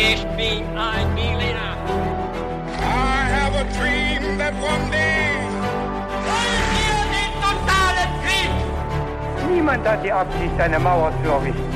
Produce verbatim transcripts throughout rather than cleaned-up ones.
Ich bin ein Berliner. I have a dream that one day. Wollen wir den totalen Krieg? Niemand hat die Absicht, eine Mauer zu errichten.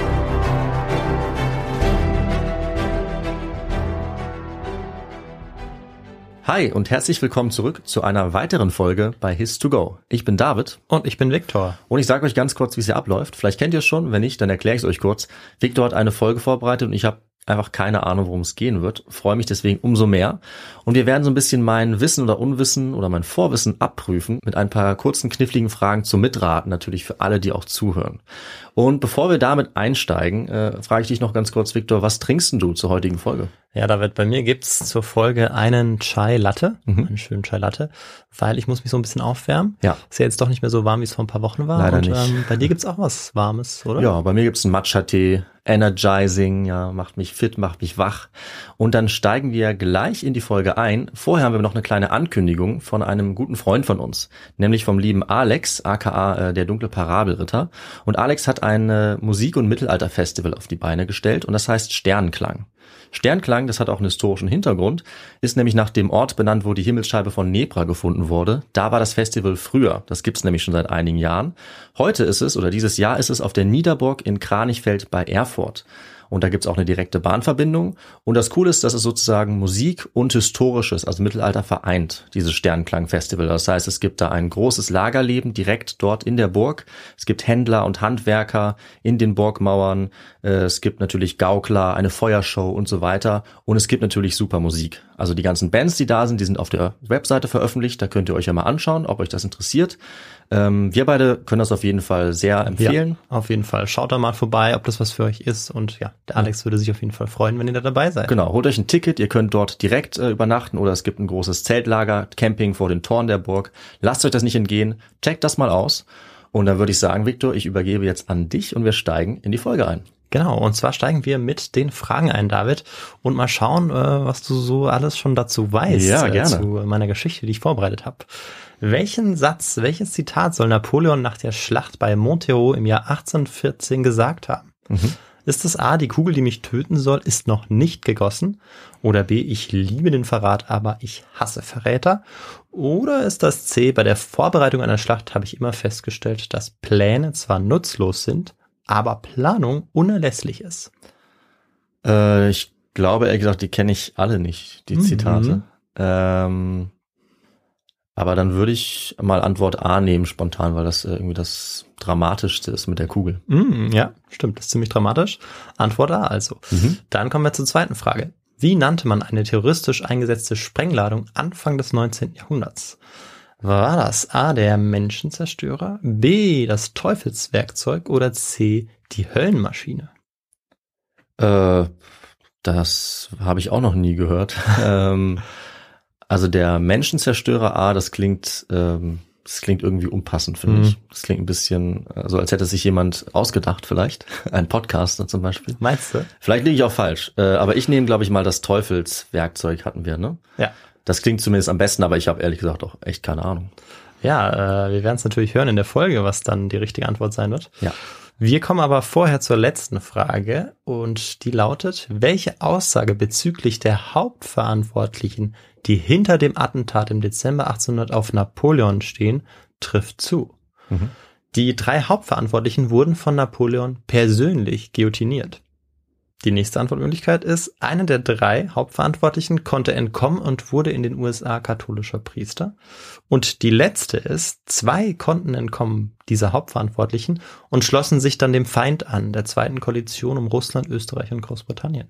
Hi und herzlich willkommen zurück zu einer weiteren Folge bei His to Go. Ich bin David. Und ich bin Viktor. Und ich sage euch ganz kurz, wie es hier abläuft. Vielleicht kennt ihr es schon, wenn nicht, dann erkläre ich es euch kurz. Viktor hat eine Folge vorbereitet und ich habe einfach keine Ahnung, worum es gehen wird. Freue mich deswegen umso mehr. Und wir werden so ein bisschen mein Wissen oder Unwissen oder mein Vorwissen abprüfen mit ein paar kurzen, kniffligen Fragen zum Mitraten, natürlich für alle, die auch zuhören. Und bevor wir damit einsteigen, äh, frage ich dich noch ganz kurz, Viktor, was trinkst denn du zur heutigen Folge? Ja, David, bei mir gibt's zur Folge einen Chai Latte, Mhm. einen schönen Chai Latte, weil ich muss mich so ein bisschen aufwärmen. Ja. Ist ja jetzt doch nicht mehr so warm, wie es vor ein paar Wochen war. Leider und, nicht. Ähm, bei dir gibt's auch was Warmes, oder? Ja, bei mir gibt's einen Matcha-Tee, energizing, ja, macht mich fit, macht mich wach. Und dann steigen wir gleich in die Folge ein. Vorher haben wir noch eine kleine Ankündigung von einem guten Freund von uns, nämlich vom lieben Alex, aka äh, der dunkle Parabelritter. Und Alex hat ein äh, Musik- und Mittelalter-Festival auf die Beine gestellt und das heißt Sternklang. Sternklang, das hat auch einen historischen Hintergrund, ist nämlich nach dem Ort benannt, wo die Himmelsscheibe von Nebra gefunden wurde. Da war das Festival früher, das gibt's nämlich schon seit einigen Jahren. Heute ist es, oder dieses Jahr ist es auf der Niederburg in Kranichfeld bei Erfurt. Und da gibt's auch eine direkte Bahnverbindung. Und das Coole ist, dass es sozusagen Musik und Historisches, also Mittelalter vereint, dieses Sternklang-Festival. Das heißt, es gibt da ein großes Lagerleben direkt dort in der Burg. Es gibt Händler und Handwerker in den Burgmauern. Es gibt natürlich Gaukler, eine Feuershow und so weiter. Und es gibt natürlich super Musik. Also die ganzen Bands, die da sind, die sind auf der Webseite veröffentlicht. Da könnt ihr euch ja mal anschauen, ob euch das interessiert. Ähm, wir beide können das auf jeden Fall sehr empfehlen. Ja, auf jeden Fall. Schaut da mal vorbei, ob das was für euch ist. Und ja, der Alex würde sich auf jeden Fall freuen, wenn ihr da dabei seid. Genau, holt euch ein Ticket. Ihr könnt dort direkt äh, übernachten oder es gibt ein großes Zeltlager, Camping vor den Toren der Burg. Lasst euch das nicht entgehen. Checkt das mal aus. Und dann würde ich sagen, Viktor, ich übergebe jetzt an dich und wir steigen in die Folge ein. Genau, und zwar steigen wir mit den Fragen ein, David, und mal schauen, äh, was du so alles schon dazu weißt, Ja, äh, gerne. zu meiner Geschichte, die ich vorbereitet habe. Welchen Satz, welches Zitat soll Napoleon nach der Schlacht bei Montereau im Jahr achtzehnhundertvierzehn gesagt haben? Mhm. Ist es A, die Kugel, die mich töten soll, ist noch nicht gegossen? Oder B, ich liebe den Verrat, aber ich hasse Verräter? Oder ist das C, bei der Vorbereitung einer Schlacht habe ich immer festgestellt, dass Pläne zwar nutzlos sind, aber Planung unerlässlich ist? Äh, ich glaube, ehrlich gesagt, die kenne ich alle nicht, die Mhm. Zitate. Ähm, aber dann würde ich mal Antwort A nehmen, spontan, weil das äh, irgendwie das Dramatischste ist mit der Kugel. Mm, ja, stimmt, das ist ziemlich dramatisch. Antwort A also. Mhm. Dann kommen wir zur zweiten Frage. Wie nannte man eine terroristisch eingesetzte Sprengladung Anfang des neunzehnten Jahrhunderts? War das A, der Menschenzerstörer, B, das Teufelswerkzeug oder C, die Höllenmaschine? Äh, das habe ich auch noch nie gehört. ähm, also der Menschenzerstörer A, das klingt, ähm, das klingt irgendwie unpassend, finde Mhm. ich. Das klingt ein bisschen, also als hätte sich jemand ausgedacht vielleicht. Ein Podcaster zum Beispiel. Meinst du? Vielleicht liege ich auch falsch. Äh, aber ich nehme, glaube ich, mal das Teufelswerkzeug hatten wir, ne? Ja. Das klingt zumindest am besten, aber ich habe ehrlich gesagt auch echt keine Ahnung. Ja, äh, wir werden es natürlich hören in der Folge, was dann die richtige Antwort sein wird. Ja. Wir kommen aber vorher zur letzten Frage und die lautet, welche Aussage bezüglich der Hauptverantwortlichen, die hinter dem Attentat im Dezember achtzehnhundert auf Napoleon stehen, trifft zu? Mhm. Die drei Hauptverantwortlichen wurden von Napoleon persönlich guillotiniert. Die nächste Antwortmöglichkeit ist, einer der drei Hauptverantwortlichen konnte entkommen und wurde in den U S A katholischer Priester. Und die letzte ist, zwei konnten entkommen, dieser Hauptverantwortlichen, und schlossen sich dann dem Feind an, der zweiten Koalition um Russland, Österreich und Großbritannien.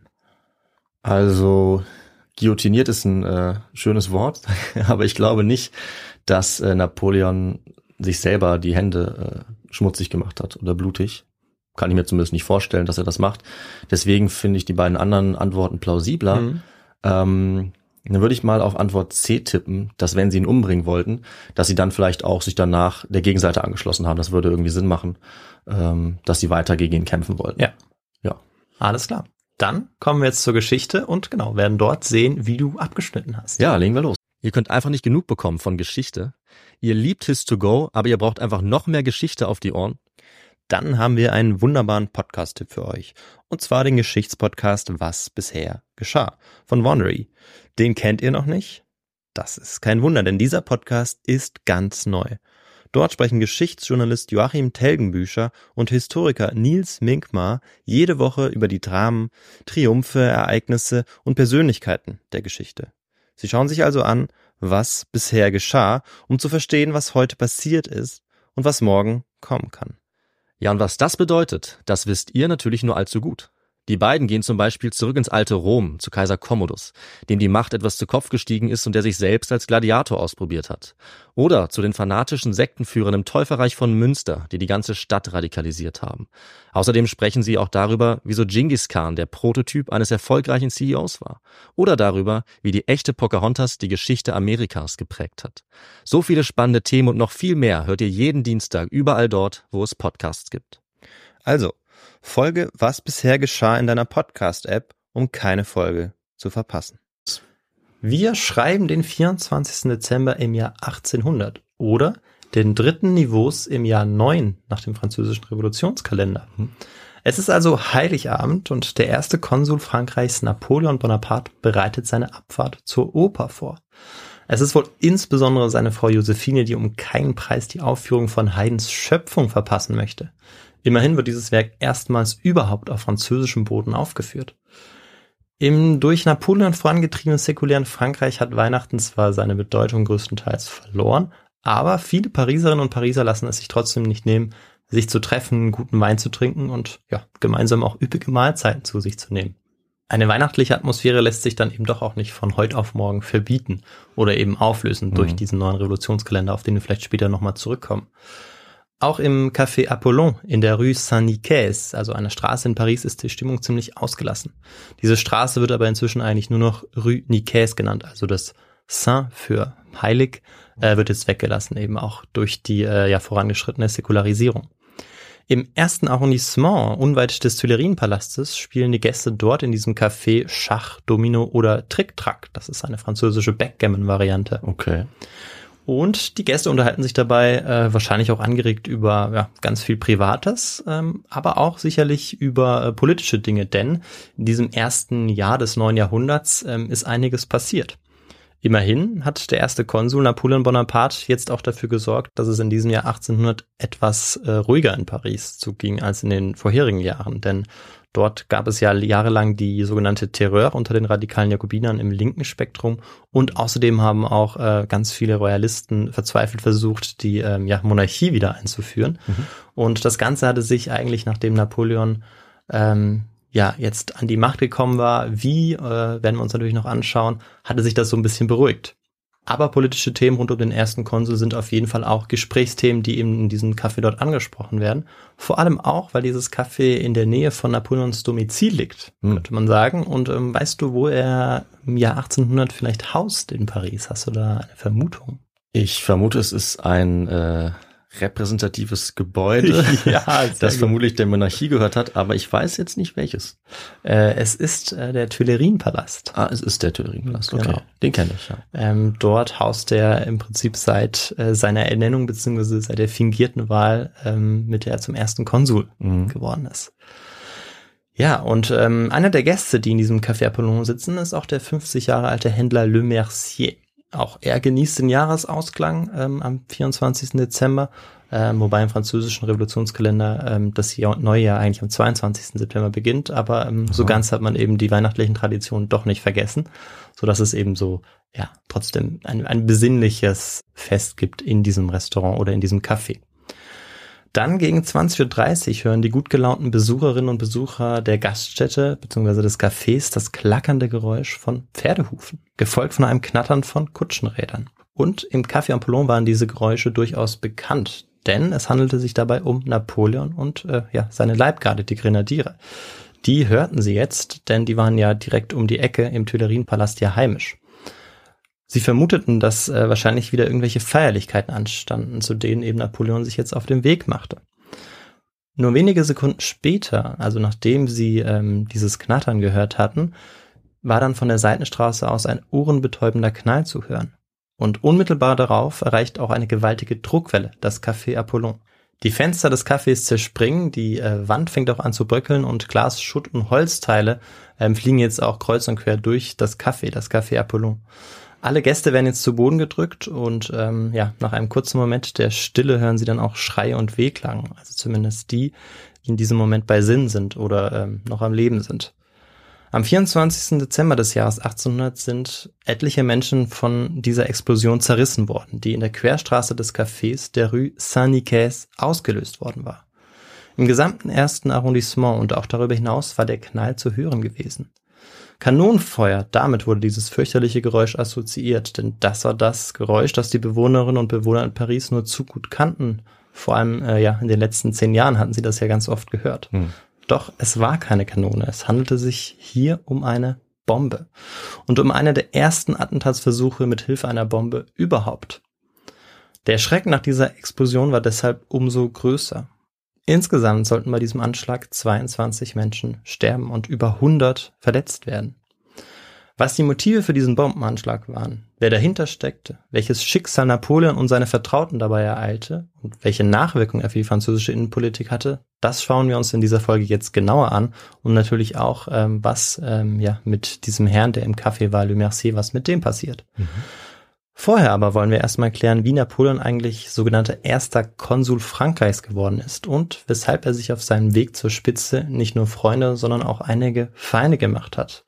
Also guillotiniert ist ein äh, schönes Wort, aber ich glaube nicht, dass äh, Napoleon sich selber die Hände äh, schmutzig gemacht hat oder blutig. Kann ich mir zumindest nicht vorstellen, dass er das macht. Deswegen finde ich die beiden anderen Antworten plausibler. Mhm. Ähm, dann würde ich mal auf Antwort C tippen, dass wenn sie ihn umbringen wollten, dass sie dann vielleicht auch sich danach der Gegenseite angeschlossen haben. Das würde irgendwie Sinn machen, ähm, dass sie weiter gegen ihn kämpfen wollten. Ja. Ja. Alles klar. Dann kommen wir jetzt zur Geschichte und genau, werden dort sehen, wie du abgeschnitten hast. Ja, legen wir los. Ihr könnt einfach nicht genug bekommen von Geschichte. Ihr liebt His to Go, aber ihr braucht einfach noch mehr Geschichte auf die Ohren. Dann haben wir einen wunderbaren Podcast-Tipp für euch. Und zwar den Geschichtspodcast Was bisher geschah von Wondery. Den kennt ihr noch nicht? Das ist kein Wunder, denn dieser Podcast ist ganz neu. Dort sprechen Geschichtsjournalist Joachim Telgenbücher und Historiker Nils Minkmar jede Woche über die Dramen, Triumphe, Ereignisse und Persönlichkeiten der Geschichte. Sie schauen sich also an, was bisher geschah, um zu verstehen, was heute passiert ist und was morgen kommen kann. Ja, und was das bedeutet, das wisst ihr natürlich nur allzu gut. Die beiden gehen zum Beispiel zurück ins alte Rom, zu Kaiser Commodus, dem die Macht etwas zu Kopf gestiegen ist und der sich selbst als Gladiator ausprobiert hat. Oder zu den fanatischen Sektenführern im Täuferreich von Münster, die die ganze Stadt radikalisiert haben. Außerdem sprechen sie auch darüber, wieso Genghis Khan der Prototyp eines erfolgreichen C E Os war. Oder darüber, wie die echte Pocahontas die Geschichte Amerikas geprägt hat. So viele spannende Themen und noch viel mehr hört ihr jeden Dienstag überall dort, wo es Podcasts gibt. Also, folge Was bisher geschah in deiner Podcast-App, um keine Folge zu verpassen. Wir schreiben den vierundzwanzigsten Dezember im Jahr achtzehnhundert oder den dritten Niveaus im Jahr neun nach dem französischen Revolutionskalender. Es ist also Heiligabend und der erste Konsul Frankreichs, Napoleon Bonaparte, bereitet seine Abfahrt zur Oper vor. Es ist wohl insbesondere seine Frau Josephine, die um keinen Preis die Aufführung von Haydns Schöpfung verpassen möchte. Immerhin wird dieses Werk erstmals überhaupt auf französischem Boden aufgeführt. Im durch Napoleon vorangetriebenen säkulären Frankreich hat Weihnachten zwar seine Bedeutung größtenteils verloren, aber viele Pariserinnen und Pariser lassen es sich trotzdem nicht nehmen, sich zu treffen, guten Wein zu trinken und ja, gemeinsam auch üppige Mahlzeiten zu sich zu nehmen. Eine weihnachtliche Atmosphäre lässt sich dann eben doch auch nicht von heute auf morgen verbieten oder eben auflösen mhm. durch diesen neuen Revolutionskalender, auf den wir vielleicht später nochmal zurückkommen. Auch im Café Apollon in der Rue Saint-Nicaise, also einer Straße in Paris, ist die Stimmung ziemlich ausgelassen. Diese Straße wird aber inzwischen eigentlich nur noch Rue Nicaise genannt, also das Saint für heilig äh, wird jetzt weggelassen, eben auch durch die äh, ja vorangeschrittene Säkularisierung. Im ersten Arrondissement, unweit des Tuilerienpalastes, spielen die Gäste dort in diesem Café Schach, Domino oder Trick-Track. Das ist eine französische Backgammon-Variante. Okay. Und die Gäste unterhalten sich dabei äh, wahrscheinlich auch angeregt über ja, ganz viel Privates, ähm, aber auch sicherlich über äh, politische Dinge, denn in diesem ersten Jahr des neuen Jahrhunderts ähm, ist einiges passiert. Immerhin hat der erste Konsul Napoleon Bonaparte jetzt auch dafür gesorgt, dass es in diesem Jahr achtzehnhundert etwas äh, ruhiger in Paris zuging als in den vorherigen Jahren, denn dort gab es ja jahrelang die sogenannte Terreur unter den radikalen Jakobinern im linken Spektrum und außerdem haben auch äh, ganz viele Royalisten verzweifelt versucht, die ähm, ja, Monarchie wieder einzuführen. Mhm. Und das Ganze hatte sich eigentlich, nachdem Napoleon ähm, ja jetzt an die Macht gekommen war, wie, äh, werden wir uns natürlich noch anschauen, hatte sich das so ein bisschen beruhigt. Aber politische Themen rund um den ersten Konsul sind auf jeden Fall auch Gesprächsthemen, die eben in diesem Café dort angesprochen werden. Vor allem auch, weil dieses Café in der Nähe von Napoleons Domizil liegt, hm. könnte man sagen. Und ähm, weißt du, wo er im Jahr achtzehnhundert vielleicht haust in Paris? Hast du da eine Vermutung? Ich vermute, es ist ein äh, repräsentatives Gebäude, ja, das vermutlich der Monarchie gehört hat, aber ich weiß jetzt nicht welches. Äh, es ist äh, der Tuilerienpalast. Ah, es ist der Tuilerienpalast, okay. Genau. Den kenne ich, ja. Ähm, dort haust er im Prinzip seit äh, seiner Ernennung beziehungsweise seit der fingierten Wahl, ähm, mit der er zum ersten Konsul mhm. geworden ist. Ja, und ähm, einer der Gäste, die in diesem Café Apollon sitzen, ist auch der fünfzig Jahre alte Händler Le Mercier. Auch er genießt den Jahresausklang ähm, am vierundzwanzigsten Dezember, ähm, wobei im französischen Revolutionskalender ähm, das Jahr, neue Jahr eigentlich am zweiundzwanzigsten September beginnt, aber ähm, so ganz hat man eben die weihnachtlichen Traditionen doch nicht vergessen, so dass es eben so ja trotzdem ein, ein besinnliches Fest gibt in diesem Restaurant oder in diesem Café. Dann gegen zwanzig Uhr dreißig hören die gut gelaunten Besucherinnen und Besucher der Gaststätte bzw. des Cafés das klackernde Geräusch von Pferdehufen, gefolgt von einem Knattern von Kutschenrädern. Und im Café Apollon waren diese Geräusche durchaus bekannt, denn es handelte sich dabei um Napoleon und äh, ja seine Leibgarde, die Grenadiere. Die hörten sie jetzt, denn die waren ja direkt um die Ecke im Tuilerienpalast ja heimisch. Sie vermuteten, dass äh, wahrscheinlich wieder irgendwelche Feierlichkeiten anstanden, zu denen eben Napoleon sich jetzt auf den Weg machte. Nur wenige Sekunden später, also nachdem sie ähm, dieses Knattern gehört hatten, war dann von der Seitenstraße aus ein ohrenbetäubender Knall zu hören. Und unmittelbar darauf erreicht auch eine gewaltige Druckwelle das Café Apollon. Die Fenster des Cafés zerspringen, die äh, Wand fängt auch an zu bröckeln und Glas, Schutt und Holzteile ähm, fliegen jetzt auch kreuz und quer durch das Café, das Café Apollon. Alle Gäste werden jetzt zu Boden gedrückt und ähm, ja, nach einem kurzen Moment der Stille hören sie dann auch Schreie und Wehklagen, also zumindest die, die in diesem Moment bei Sinn sind oder ähm, noch am Leben sind. Am vierundzwanzigsten Dezember des Jahres achtzehnhundert sind etliche Menschen von dieser Explosion zerrissen worden, die in der Querstraße des Cafés der Rue Saint-Nicaise ausgelöst worden war. Im gesamten ersten Arrondissement und auch darüber hinaus war der Knall zu hören gewesen. Kanonenfeuer, damit wurde dieses fürchterliche Geräusch assoziiert, denn das war das Geräusch, das die Bewohnerinnen und Bewohner in Paris nur zu gut kannten. Vor allem äh, ja in den letzten zehn Jahren hatten sie das ja ganz oft gehört. Hm. Doch es war keine Kanone, es handelte sich hier um eine Bombe und um einen der ersten Attentatsversuche mit Hilfe einer Bombe überhaupt. Der Schreck nach dieser Explosion war deshalb umso größer. Insgesamt sollten bei diesem Anschlag zweiundzwanzig Menschen sterben und über hundert verletzt werden. Was die Motive für diesen Bombenanschlag waren, wer dahinter steckte, welches Schicksal Napoleon und seine Vertrauten dabei ereilte und welche Nachwirkungen er für die französische Innenpolitik hatte, das schauen wir uns in dieser Folge jetzt genauer an und natürlich auch, ähm, was ähm, ja mit diesem Herrn, der im Café war, Le Mercier, was mit dem passiert. Mhm. Vorher aber wollen wir erstmal klären, wie Napoleon eigentlich sogenannter erster Konsul Frankreichs geworden ist und weshalb er sich auf seinem Weg zur Spitze nicht nur Freunde, sondern auch einige Feinde gemacht hat.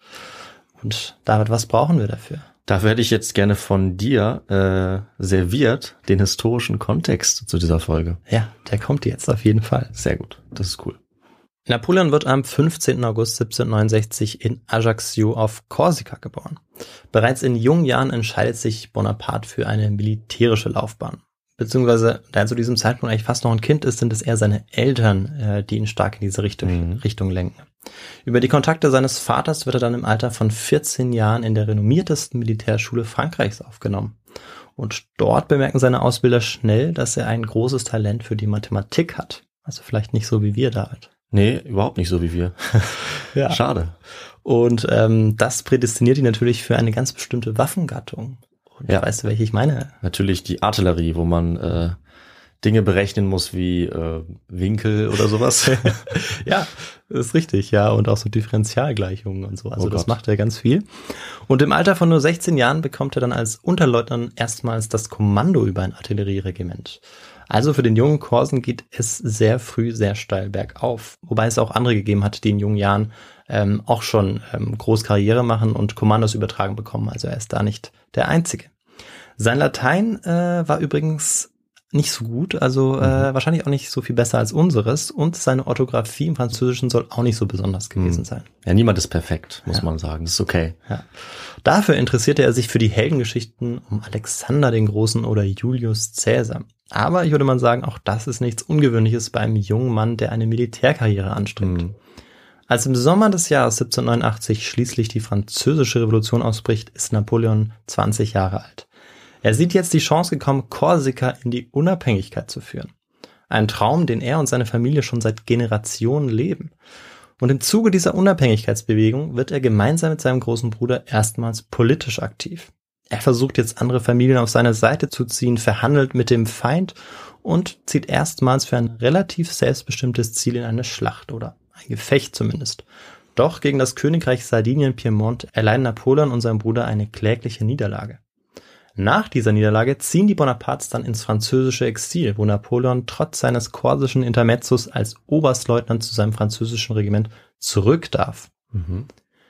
Und David, was brauchen wir dafür? Dafür hätte ich jetzt gerne von dir äh, serviert den historischen Kontext zu dieser Folge. Ja, der kommt jetzt auf jeden Fall. Sehr gut, das ist cool. Napoleon wird am fünfzehnten August siebzehnhundertneunundsechzig in Ajaccio auf Korsika geboren. Bereits in jungen Jahren entscheidet sich Bonaparte für eine militärische Laufbahn. Beziehungsweise, da er zu diesem Zeitpunkt eigentlich fast noch ein Kind ist, sind es eher seine Eltern, äh, die ihn stark in diese Richtung, mhm. Richtung lenken. Über die Kontakte seines Vaters wird er dann im Alter von vierzehn Jahren in der renommiertesten Militärschule Frankreichs aufgenommen. Und dort bemerken seine Ausbilder schnell, dass er ein großes Talent für die Mathematik hat. Also vielleicht nicht so wie wir, David. Nee, überhaupt nicht so wie wir. Ja. Schade. Und ähm, das prädestiniert ihn natürlich für eine ganz bestimmte Waffengattung. Und ja. Weißt du, welche ich meine? Natürlich die Artillerie, wo man äh, Dinge berechnen muss wie äh, Winkel oder sowas. Ja, das ist richtig, ja. Und auch so Differentialgleichungen und so. Also oh das Gott. macht er ganz viel. Und im Alter von nur sechzehn Jahren bekommt er dann als Unterleutnant erstmals das Kommando über ein Artillerieregiment. Also für den jungen Korsen geht es sehr früh sehr steil bergauf. Wobei es auch andere gegeben hat, die in jungen Jahren ähm, auch schon ähm, groß Karriere machen und Kommandos übertragen bekommen. Also er ist da nicht der Einzige. Sein Latein äh, war übrigens nicht so gut, also äh, mhm. wahrscheinlich auch nicht so viel besser als unseres. Und seine Orthographie im Französischen soll auch nicht so besonders gewesen mhm. sein. Ja, niemand ist perfekt, muss ja. man sagen. Das ist okay. Ja. Dafür interessierte er sich für die Heldengeschichten um Alexander den Großen oder Julius Caesar. Aber ich würde mal sagen, auch das ist nichts Ungewöhnliches bei einem jungen Mann, der eine Militärkarriere anstrebt. Mhm. Als im Sommer des Jahres siebzehnhundertneunundachtzig schließlich die französische Revolution ausbricht, ist Napoleon zwanzig Jahre alt. Er sieht jetzt die Chance gekommen, Korsika in die Unabhängigkeit zu führen. Ein Traum, den er und seine Familie schon seit Generationen leben. Und im Zuge dieser Unabhängigkeitsbewegung wird er gemeinsam mit seinem großen Bruder erstmals politisch aktiv. Er versucht jetzt andere Familien auf seine Seite zu ziehen, verhandelt mit dem Feind und zieht erstmals für ein relativ selbstbestimmtes Ziel in eine Schlacht oder ein Gefecht zumindest. Doch gegen das Königreich Sardinien-Piemont erleiden Napoleon und sein Bruder eine klägliche Niederlage. Nach dieser Niederlage ziehen die Bonapartes dann ins französische Exil, wo Napoleon trotz seines korsischen Intermezzos als Oberstleutnant zu seinem französischen Regiment zurück darf. Mhm.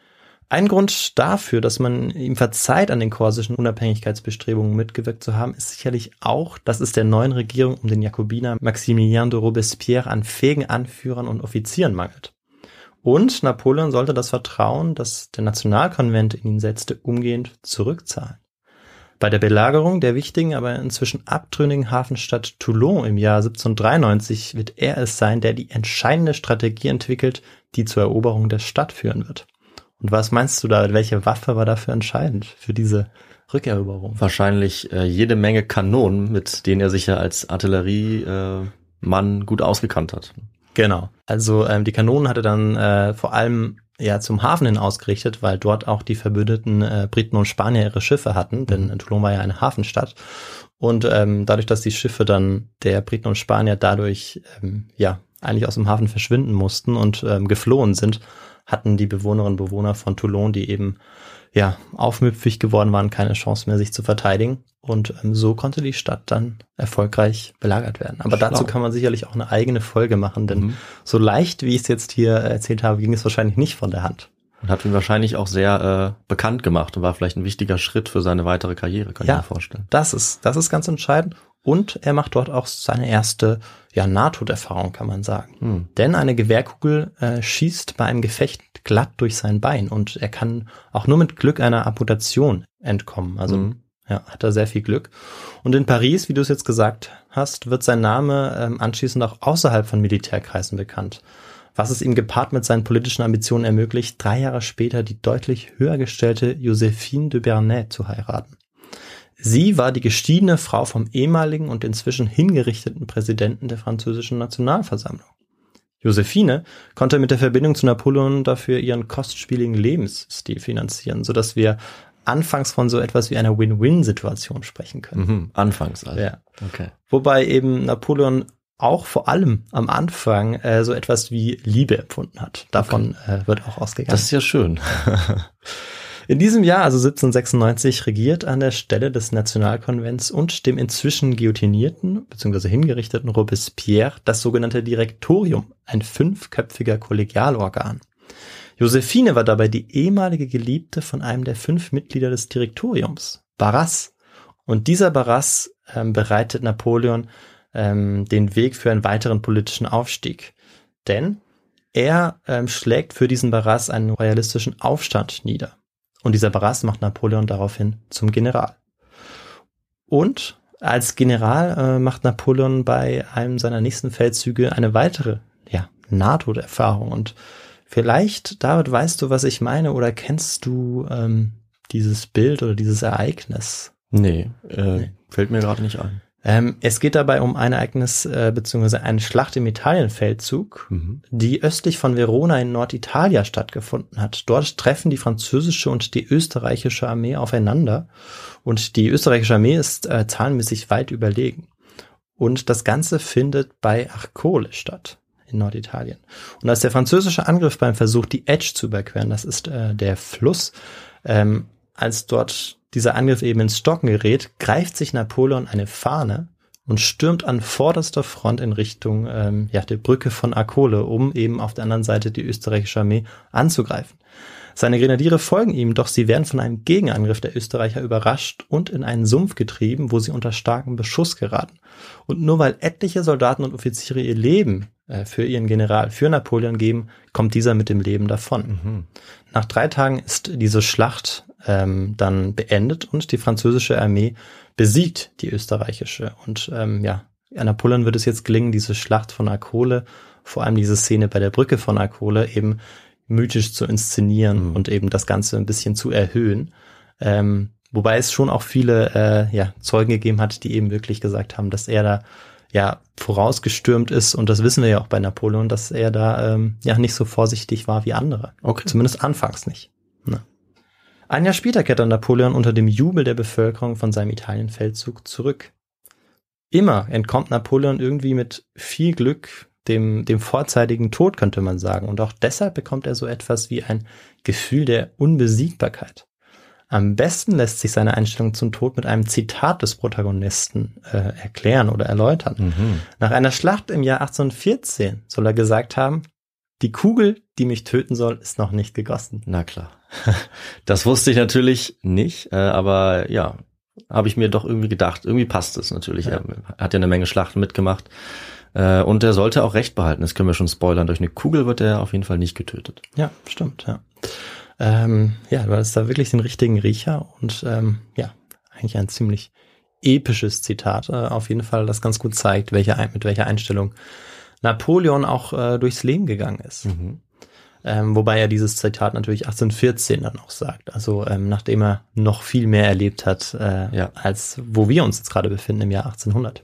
Ein Grund dafür, dass man ihm verzeiht, an den korsischen Unabhängigkeitsbestrebungen mitgewirkt zu haben, ist sicherlich auch, dass es der neuen Regierung um den Jakobiner Maximilien de Robespierre an fähigen Anführern und Offizieren mangelt. Und Napoleon sollte das Vertrauen, das der Nationalkonvent in ihn setzte, umgehend zurückzahlen. Bei der Belagerung der wichtigen, aber inzwischen abtrünnigen Hafenstadt Toulon im Jahr siebzehnhundertdreiundneunzig wird er es sein, der die entscheidende Strategie entwickelt, die zur Eroberung der Stadt führen wird. Und was meinst du da, welche Waffe war dafür entscheidend für diese Rückeroberung? Wahrscheinlich äh, jede Menge Kanonen, mit denen er sich ja als Artilleriemann äh, gut ausgekannt hat. Genau. Also ähm, die Kanonen hatte dann äh, vor allem ja zum Hafen hin ausgerichtet, weil dort auch die verbündeten äh, Briten und Spanier ihre Schiffe hatten, denn Toulon war ja eine Hafenstadt. Und ähm, dadurch, dass die Schiffe dann der Briten und Spanier dadurch ähm, ja eigentlich aus dem Hafen verschwinden mussten und ähm, geflohen sind, hatten die Bewohnerinnen und Bewohner von Toulon, die eben ja aufmüpfig geworden waren, keine Chance mehr, sich zu verteidigen. Und ähm, so konnte die Stadt dann erfolgreich belagert werden. Aber Schlau. Dazu kann man sicherlich auch eine eigene Folge machen, denn mhm. so leicht, wie ich es jetzt hier erzählt habe, ging es wahrscheinlich nicht von der Hand. Und hat ihn wahrscheinlich auch sehr äh, bekannt gemacht und war vielleicht ein wichtiger Schritt für seine weitere Karriere, kann ja, ich mir vorstellen. Das ist, das ist ganz entscheidend. Und er macht dort auch seine erste ja, Nahtoderfahrung, kann man sagen. Hm. Denn eine Gewehrkugel äh, schießt bei einem Gefecht glatt durch sein Bein und er kann auch nur mit Glück einer Amputation entkommen. Also hm. ja, hat er sehr viel Glück. Und in Paris, wie du es jetzt gesagt hast, wird sein Name ähm, anschließend auch außerhalb von Militärkreisen bekannt. Was es ihm gepaart mit seinen politischen Ambitionen ermöglicht, drei Jahre später die deutlich höher gestellte Joséphine de Bernay zu heiraten. Sie war die geschiedene Frau vom ehemaligen und inzwischen hingerichteten Präsidenten der französischen Nationalversammlung. Joséphine konnte mit der Verbindung zu Napoleon dafür ihren kostspieligen Lebensstil finanzieren, sodass wir anfangs von so etwas wie einer Win-Win-Situation sprechen können. Mhm, anfangs also. Ja. Okay. Wobei eben Napoleon auch vor allem am Anfang äh, so etwas wie Liebe empfunden hat. Davon okay. äh, wird auch ausgegangen. Das ist ja schön. In diesem Jahr, also siebzehnhundertsechsundneunzig, regiert an der Stelle des Nationalkonvents und dem inzwischen guillotinierten bzw. hingerichteten Robespierre das sogenannte Direktorium, ein fünfköpfiger Kollegialorgan. Joséphine war dabei die ehemalige Geliebte von einem der fünf Mitglieder des Direktoriums, Barras. Und dieser Barras ähm, bereitet Napoleon ähm, den Weg für einen weiteren politischen Aufstieg. Denn er ähm, schlägt für diesen Barras einen royalistischen Aufstand nieder. Und dieser Barras macht Napoleon daraufhin zum General. Und als General äh, macht Napoleon bei einem seiner nächsten Feldzüge eine weitere ja, Nahtoderfahrung. Und vielleicht, David, weißt du, was ich meine, oder kennst du ähm, dieses Bild oder dieses Ereignis? Nee, äh, nee. Fällt mir gerade nicht ein. Ähm, es geht dabei um ein Ereignis äh, beziehungsweise eine Schlacht im Italienfeldzug, mhm. die östlich von Verona in Norditalia stattgefunden hat. Dort treffen die französische und die österreichische Armee aufeinander und die österreichische Armee ist äh, zahlenmäßig weit überlegen. Und das Ganze findet bei Arcole statt in Norditalien. Und als der französische Angriff beim Versuch, die Etsch zu überqueren, das ist äh, der Fluss, ähm, als dort dieser Angriff eben ins Stocken gerät, greift sich Napoleon eine Fahne und stürmt an vorderster Front in Richtung ähm, ja, der Brücke von Arcole, um eben auf der anderen Seite die österreichische Armee anzugreifen. Seine Grenadiere folgen ihm, doch sie werden von einem Gegenangriff der Österreicher überrascht und in einen Sumpf getrieben, wo sie unter starkem Beschuss geraten. Und nur weil etliche Soldaten und Offiziere ihr Leben äh, für ihren General, für Napoleon geben, kommt dieser mit dem Leben davon. Mhm. Nach drei Tagen ist diese Schlacht ähm, dann beendet und die französische Armee besiegt die österreichische. Und ähm, ja, Napoleon wird es jetzt gelingen, diese Schlacht von Arcole, vor allem diese Szene bei der Brücke von Arcole, eben mythisch zu inszenieren mhm. und eben das Ganze ein bisschen zu erhöhen. Ähm, wobei es schon auch viele äh, ja, Zeugen gegeben hat, die eben wirklich gesagt haben, dass er da ja vorausgestürmt ist, und das wissen wir ja auch bei Napoleon, dass er da ähm, ja nicht so vorsichtig war wie andere. Okay. Zumindest anfangs nicht. Ne? Ein Jahr später kehrt dann Napoleon unter dem Jubel der Bevölkerung von seinem Italienfeldzug zurück. Immer entkommt Napoleon irgendwie mit viel Glück dem, dem vorzeitigen Tod, könnte man sagen. Und auch deshalb bekommt er so etwas wie ein Gefühl der Unbesiegbarkeit. Am besten lässt sich seine Einstellung zum Tod mit einem Zitat des Protagonisten äh, erklären oder erläutern. Mhm. Nach einer Schlacht im Jahr achtzehnhundertvierzehn soll er gesagt haben: Die Kugel, die mich töten soll, ist noch nicht gegossen. Na klar. Das wusste ich natürlich nicht, äh, aber ja, habe ich mir doch irgendwie gedacht. Irgendwie passt es natürlich. Ja. Er hat ja eine Menge Schlachten mitgemacht. Äh, und er sollte auch Recht behalten. Das können wir schon spoilern. Durch eine Kugel wird er auf jeden Fall nicht getötet. Ja, stimmt, ja. Ähm, ja, du hast da wirklich den richtigen Riecher und ähm, ja, eigentlich ein ziemlich episches Zitat. Äh, auf jeden Fall, das ganz gut zeigt, welche, mit welcher Einstellung Napoleon auch äh, durchs Leben gegangen ist. Mhm. Ähm, wobei er dieses Zitat natürlich achtzehnhundertvierzehn dann auch sagt. Also ähm, nachdem er noch viel mehr erlebt hat, äh, ja. als wo wir uns jetzt gerade befinden im Jahr achtzehnhundert.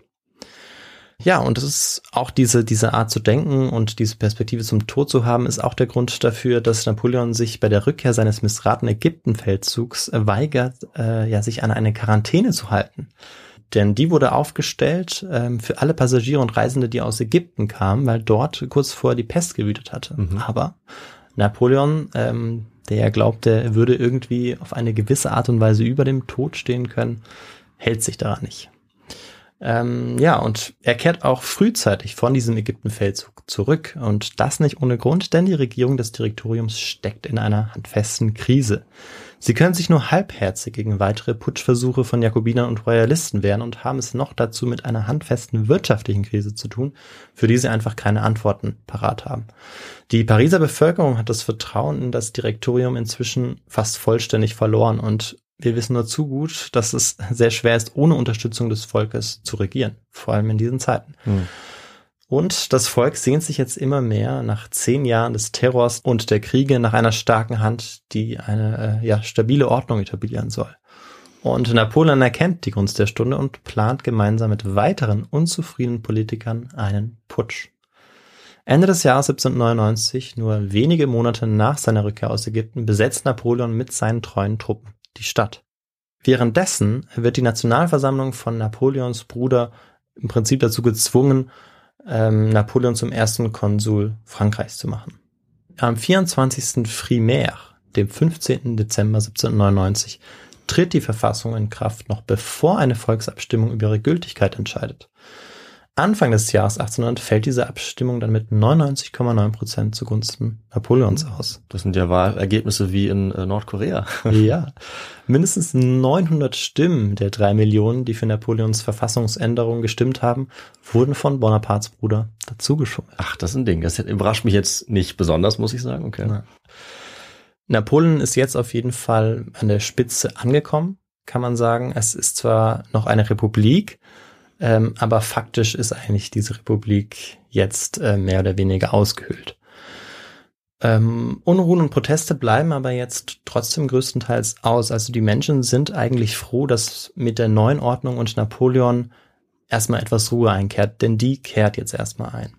Ja, und es ist auch diese, diese Art zu denken und diese Perspektive zum Tod zu haben, ist auch der Grund dafür, dass Napoleon sich bei der Rückkehr seines missratenen Ägyptenfeldzugs weigert, äh, ja, sich an eine Quarantäne zu halten. denn die wurde aufgestellt ähm, für alle Passagiere und Reisende, die aus Ägypten kamen, weil dort kurz vorher die Pest gewütet hatte. Mhm. Aber Napoleon, ähm, der ja glaubte, er würde irgendwie auf eine gewisse Art und Weise über dem Tod stehen können, hält sich daran nicht. Ähm, ja, und er kehrt auch frühzeitig von diesem Ägyptenfeldzug zurück und das nicht ohne Grund, denn die Regierung des Direktoriums steckt in einer handfesten Krise. Sie können sich nur halbherzig gegen weitere Putschversuche von Jakobinern und Royalisten wehren und haben es noch dazu mit einer handfesten wirtschaftlichen Krise zu tun, für die sie einfach keine Antworten parat haben. Die Pariser Bevölkerung hat das Vertrauen in das Direktorium inzwischen fast vollständig verloren und wir wissen nur zu gut, dass es sehr schwer ist, ohne Unterstützung des Volkes zu regieren, vor allem in diesen Zeiten. Hm. Und das Volk sehnt sich jetzt immer mehr nach zehn Jahren des Terrors und der Kriege nach einer starken Hand, die eine äh, ja, stabile Ordnung etablieren soll. Und Napoleon erkennt die Gunst der Stunde und plant gemeinsam mit weiteren unzufriedenen Politikern einen Putsch. Ende des Jahres siebzehnhundertneunundneunzig, nur wenige Monate nach seiner Rückkehr aus Ägypten, besetzt Napoleon mit seinen treuen Truppen die Stadt. Währenddessen wird die Nationalversammlung von Napoleons Bruder im Prinzip dazu gezwungen, ähm, Napoleon zum ersten Konsul Frankreichs zu machen. Am vierundzwanzigsten Frimaire, dem fünfzehnten Dezember siebzehnhundertneunundneunzig, tritt die Verfassung in Kraft, noch bevor eine Volksabstimmung über ihre Gültigkeit entscheidet. Anfang des Jahres achtzehnhundert fällt diese Abstimmung dann mit neunundneunzig Komma neun Prozent zugunsten Napoleons aus. Das sind ja Wahlergebnisse wie in äh, Nordkorea. Ja, mindestens neunhundert Stimmen der drei Millionen, die für Napoleons Verfassungsänderung gestimmt haben, wurden von Bonapartes Bruder dazugeschoben. Ach, das ist ein Ding. Das überrascht mich jetzt nicht besonders, muss ich sagen. Okay. Ja. Napoleon ist jetzt auf jeden Fall an der Spitze angekommen, kann man sagen. Es ist zwar noch eine Republik, Ähm, aber faktisch ist eigentlich diese Republik jetzt äh, mehr oder weniger ausgehöhlt. Ähm, Unruhen und Proteste bleiben aber jetzt trotzdem größtenteils aus. Also die Menschen sind eigentlich froh, dass mit der neuen Ordnung und Napoleon erstmal etwas Ruhe einkehrt, denn die kehrt jetzt erstmal ein.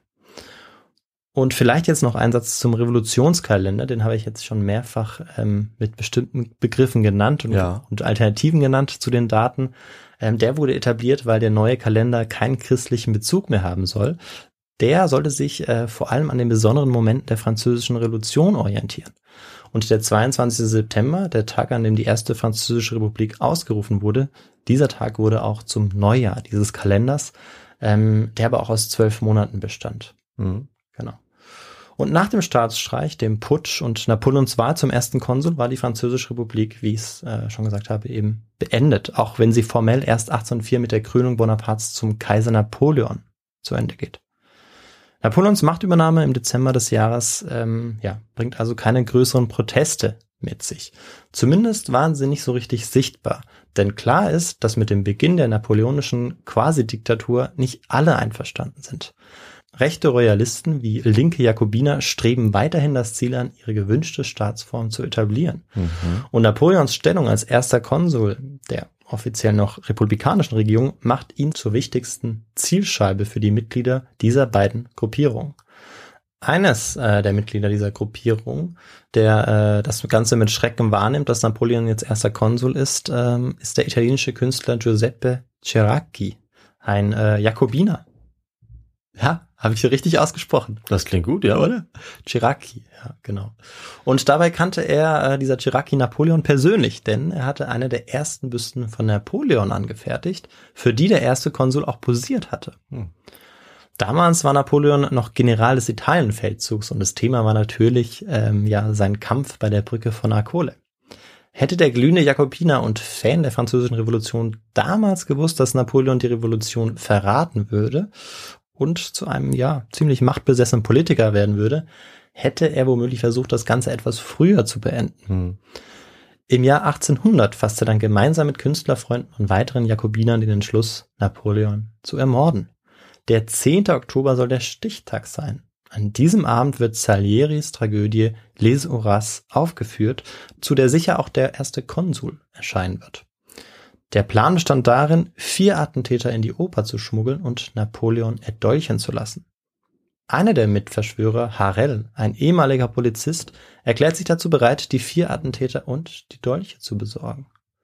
Und vielleicht jetzt noch ein Satz zum Revolutionskalender, den habe ich jetzt schon mehrfach ähm, mit bestimmten Begriffen genannt und, ja. und Alternativen genannt zu den Daten. Ähm, der wurde etabliert, weil der neue Kalender keinen christlichen Bezug mehr haben soll. Der sollte sich äh, vor allem an den besonderen Momenten der Französischen Revolution orientieren. Und der zweiundzwanzigsten September, der Tag, an dem die erste Französische Republik ausgerufen wurde, dieser Tag wurde auch zum Neujahr dieses Kalenders, ähm, der aber auch aus zwölf Monaten bestand. Mhm. Genau. Und nach dem Staatsstreich, dem Putsch und Napoleons Wahl zum ersten Konsul war die Französische Republik, wie ich es äh, schon gesagt habe, eben beendet, auch wenn sie formell erst achtzehnhundertvier mit der Krönung Bonapartes zum Kaiser Napoleon zu Ende geht. Napoleons Machtübernahme im Dezember des Jahres ähm, ja, bringt also keine größeren Proteste mit sich. Zumindest waren sie nicht so richtig sichtbar, denn klar ist, dass mit dem Beginn der napoleonischen Quasi-Diktatur nicht alle einverstanden sind. Rechte Royalisten wie linke Jakobiner streben weiterhin das Ziel an, ihre gewünschte Staatsform zu etablieren. Mhm. Und Napoleons Stellung als erster Konsul der offiziell noch republikanischen Regierung macht ihn zur wichtigsten Zielscheibe für die Mitglieder dieser beiden Gruppierungen. Eines äh, der Mitglieder dieser Gruppierung, der äh, das Ganze mit Schrecken wahrnimmt, dass Napoleon jetzt erster Konsul ist, ähm, ist der italienische Künstler Giuseppe Ceracchi, ein äh, Jakobiner. Ja, habe ich richtig ausgesprochen. Das klingt gut, ja, oder? Ceracchi, ja, genau. Und dabei kannte er, äh, dieser Ceracchi, Napoleon persönlich, denn er hatte eine der ersten Büsten von Napoleon angefertigt, für die der erste Konsul auch posiert hatte. Hm. Damals war Napoleon noch General des Italienfeldzugs und das Thema war natürlich ähm, ja sein Kampf bei der Brücke von Arcole. Hätte der glühende Jakobiner und Fan der Französischen Revolution damals gewusst, dass Napoleon die Revolution verraten würde und zu einem, ja, ziemlich machtbesessenen Politiker werden würde, hätte er womöglich versucht, das Ganze etwas früher zu beenden. Hm. Im Jahr achtzehnhundert fasste er dann gemeinsam mit Künstlerfreunden und weiteren Jakobinern den Entschluss, Napoleon zu ermorden. Der zehnten Oktober soll der Stichtag sein. An diesem Abend wird Salieris Tragödie Les Horaces aufgeführt, zu der sicher auch der erste Konsul erscheinen wird. Der Plan bestand darin, vier Attentäter in die Oper zu schmuggeln und Napoleon erdolchen zu lassen. Einer der Mitverschwörer, Harel, ein ehemaliger Polizist, erklärt sich dazu bereit, die vier Attentäter und die Dolche zu besorgen.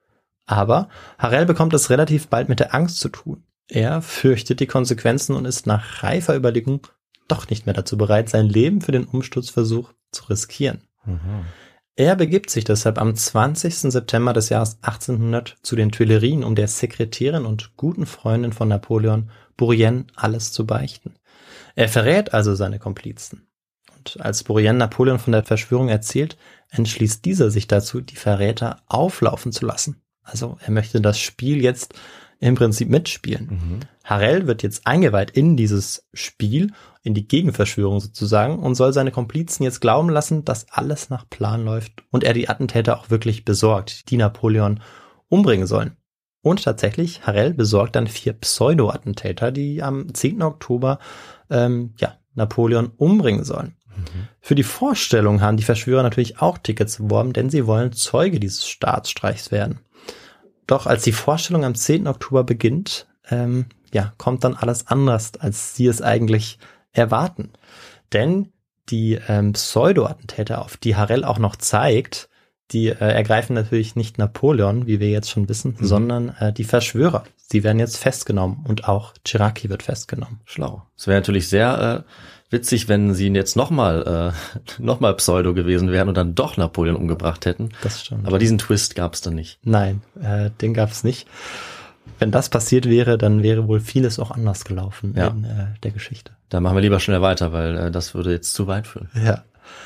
Aber Harel bekommt es relativ bald mit der Angst zu tun. Er fürchtet die Konsequenzen und ist nach reifer Überlegung doch nicht mehr dazu bereit, sein Leben für den Umsturzversuch zu riskieren. Mhm. Er begibt sich deshalb am zwanzigsten September des Jahres achtzehnhundert zu den Tuilerien, um der Sekretärin und guten Freundin von Napoleon, Bourrienne, alles zu beichten. Er verrät also seine Komplizen. Und als Bourrienne Napoleon von der Verschwörung erzählt, entschließt dieser sich dazu, die Verräter auflaufen zu lassen. Also er möchte das Spiel jetzt im Prinzip mitspielen. Mhm. Harel wird jetzt eingeweiht in dieses Spiel, in die Gegenverschwörung sozusagen, und soll seine Komplizen jetzt glauben lassen, dass alles nach Plan läuft und er die Attentäter auch wirklich besorgt, die Napoleon umbringen sollen. Und tatsächlich, Harel besorgt dann vier Pseudo-Attentäter, die am zehnten Oktober ähm, ja, Napoleon umbringen sollen. Mhm. Für die Vorstellung haben die Verschwörer natürlich auch Tickets erworben, denn sie wollen Zeuge dieses Staatsstreichs werden. Doch als die Vorstellung am zehnten Oktober beginnt, ähm, ja, kommt dann alles anders, als sie es eigentlich erwarten. Denn die ähm, Pseudo-Attentäter, auf die Harel auch noch zeigt, die äh, ergreifen natürlich nicht Napoleon, wie wir jetzt schon wissen, mhm. sondern äh, die Verschwörer. Sie werden jetzt festgenommen und auch Cheraki wird festgenommen. Schlau. Es wäre natürlich sehr äh, witzig, wenn sie jetzt nochmal äh, noch mal Pseudo gewesen wären und dann doch Napoleon umgebracht hätten. Das stimmt. Aber diesen Twist gab es dann nicht. Nein, äh, den gab es nicht. Wenn das passiert wäre, dann wäre wohl vieles auch anders gelaufen ja. in äh, der Geschichte. Da machen wir lieber schnell weiter, weil äh, das würde jetzt zu weit führen. Ja.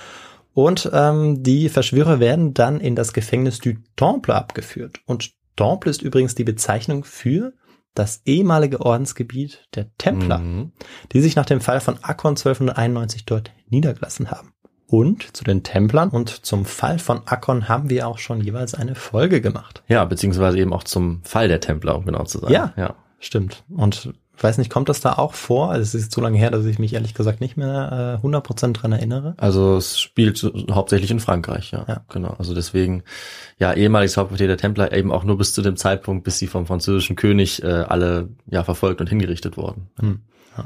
Und ähm, die Verschwörer werden dann in das Gefängnis du Temple abgeführt. Und Temple ist übrigens die Bezeichnung für das ehemalige Ordensgebiet der Templer, mhm. die sich nach dem Fall von Akkon zwölfhunderteinundneunzig dort niedergelassen haben. Und zu den Templern und zum Fall von Akkon haben wir auch schon jeweils eine Folge gemacht. Ja, beziehungsweise eben auch zum Fall der Templer, um genau zu sein. Ja, ja. Stimmt. Und ich weiß nicht, kommt das da auch vor? Also es ist so lange her, dass ich mich ehrlich gesagt nicht mehr äh, hundert Prozent dran erinnere. Also es spielt hauptsächlich in Frankreich, ja. ja. Genau. Also deswegen, ja, ehemaliges Hauptquartier der Templer eben auch nur bis zu dem Zeitpunkt, bis sie vom französischen König äh, alle ja verfolgt und hingerichtet wurden. Hm. Ja.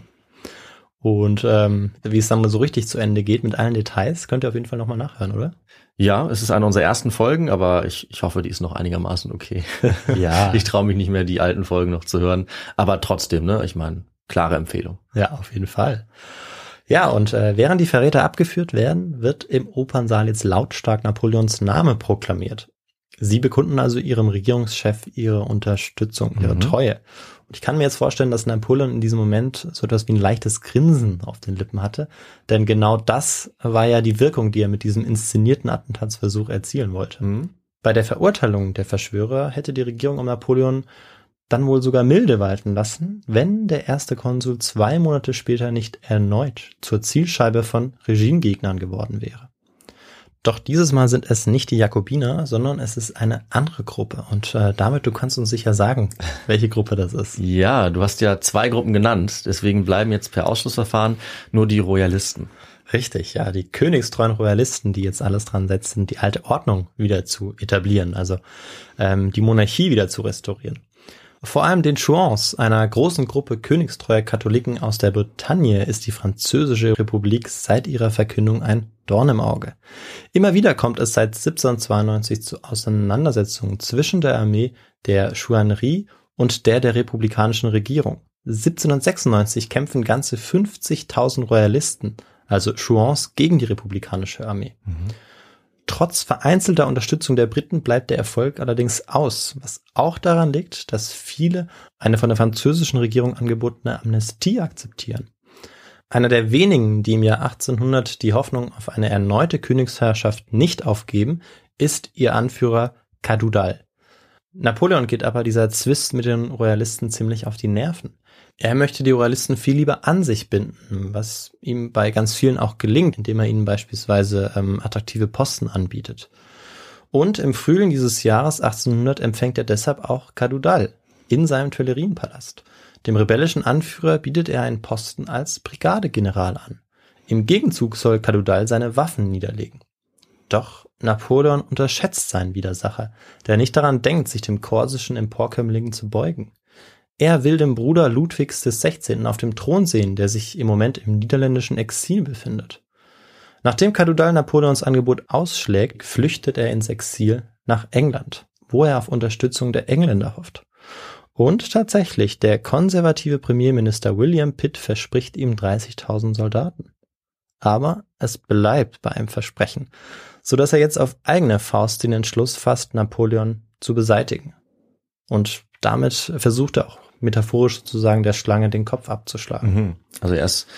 Und ähm, wie es dann mal so richtig zu Ende geht mit allen Details, könnt ihr auf jeden Fall nochmal nachhören, oder? Ja, es ist eine unserer ersten Folgen, aber ich, ich hoffe, die ist noch einigermaßen okay. Ja. Ich traue mich nicht mehr, die alten Folgen noch zu hören. Aber trotzdem, ne, ich meine, klare Empfehlung. Ja, auf jeden Fall. Ja, und äh, während die Verräter abgeführt werden, wird im Opernsaal jetzt lautstark Napoleons Name proklamiert. Sie bekunden also ihrem Regierungschef ihre Unterstützung, ihre mhm. Treue. Und ich kann mir jetzt vorstellen, dass Napoleon in diesem Moment so etwas wie ein leichtes Grinsen auf den Lippen hatte. Denn genau das war ja die Wirkung, die er mit diesem inszenierten Attentatsversuch erzielen wollte. Mhm. Bei der Verurteilung der Verschwörer hätte die Regierung um Napoleon dann wohl sogar milde walten lassen, wenn der erste Konsul zwei Monate später nicht erneut zur Zielscheibe von Regimegegnern geworden wäre. Doch dieses Mal sind es nicht die Jakobiner, sondern es ist eine andere Gruppe. Und äh, damit, du kannst uns sicher sagen, welche Gruppe das ist. Ja, du hast ja zwei Gruppen genannt. Deswegen bleiben jetzt per Ausschlussverfahren nur die Royalisten. Richtig, ja, die königstreuen Royalisten, die jetzt alles dran setzen, die alte Ordnung wieder zu etablieren, also ähm, die Monarchie wieder zu restaurieren. Vor allem den Chouans, einer großen Gruppe königstreuer Katholiken aus der Bretagne, ist die französische Republik seit ihrer Verkündung ein Dorn im Auge. Immer wieder kommt es seit siebzehnhundertzweiundneunzig zu Auseinandersetzungen zwischen der Armee der Chouannerie und der der republikanischen Regierung. siebzehnhundertsechsundneunzig kämpfen ganze fünfzigtausend Royalisten, also Chouans, gegen die republikanische Armee. Mhm. Trotz vereinzelter Unterstützung der Briten bleibt der Erfolg allerdings aus, was auch daran liegt, dass viele eine von der französischen Regierung angebotene Amnestie akzeptieren. Einer der wenigen, die im Jahr achtzehnhundert die Hoffnung auf eine erneute Königsherrschaft nicht aufgeben, ist ihr Anführer Cadoudal. Napoleon geht aber dieser Zwist mit den Royalisten ziemlich auf die Nerven. Er möchte die Royalisten viel lieber an sich binden, was ihm bei ganz vielen auch gelingt, indem er ihnen beispielsweise ähm, attraktive Posten anbietet. Und im Frühling dieses Jahres achtzehnhundert empfängt er deshalb auch Cadoudal in seinem Tuilerienpalast. Dem rebellischen Anführer bietet er einen Posten als Brigadegeneral an. Im Gegenzug soll Cadoudal seine Waffen niederlegen. Doch Napoleon unterschätzt seinen Widersacher, der nicht daran denkt, sich dem korsischen Emporkömmling zu beugen. Er will den Bruder Ludwigs des Sechzehnten auf dem Thron sehen, der sich im Moment im niederländischen Exil befindet. Nachdem Cadoudal Napoleons Angebot ausschlägt, flüchtet er ins Exil nach England, wo er auf Unterstützung der Engländer hofft. Und tatsächlich, der konservative Premierminister William Pitt verspricht ihm dreißigtausend Soldaten. Aber es bleibt bei einem Versprechen, sodass er jetzt auf eigene Faust den Entschluss fasst, Napoleon zu beseitigen. Und damit versucht er auch metaphorisch sozusagen der Schlange den Kopf abzuschlagen. Mhm. Also er ist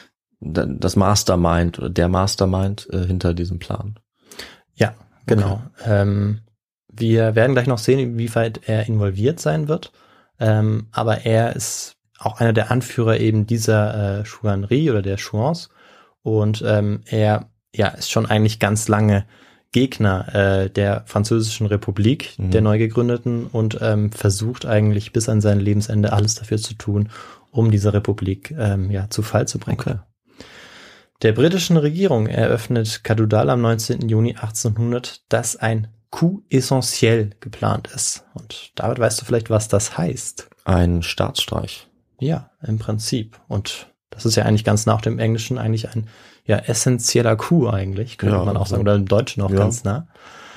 das Mastermind oder der Mastermind äh, hinter diesem Plan. Ja, genau. Okay. Ähm, wir werden gleich noch sehen, inwieweit er involviert sein wird. Ähm, aber er ist auch einer der Anführer eben dieser äh, Chouannerie oder der Chouans. Und ähm, er ja ist schon eigentlich ganz lange Gegner äh, der Französischen Republik, mhm. der neu gegründeten, und ähm, versucht eigentlich bis an sein Lebensende alles dafür zu tun, um diese Republik ähm, ja zu Fall zu bringen. Okay. Der britischen Regierung eröffnet Cadoudal am neunzehnten Juni achtzehnhundert, dass ein Coup essentiel geplant ist. Und David, weißt du vielleicht, was das heißt? Ein Staatsstreich. Ja, im Prinzip. Und das ist ja eigentlich ganz nach dem Englischen eigentlich ein ja essentieller Coup eigentlich, könnte ja, man auch sagen, oder im Deutschen auch ja. ganz nah.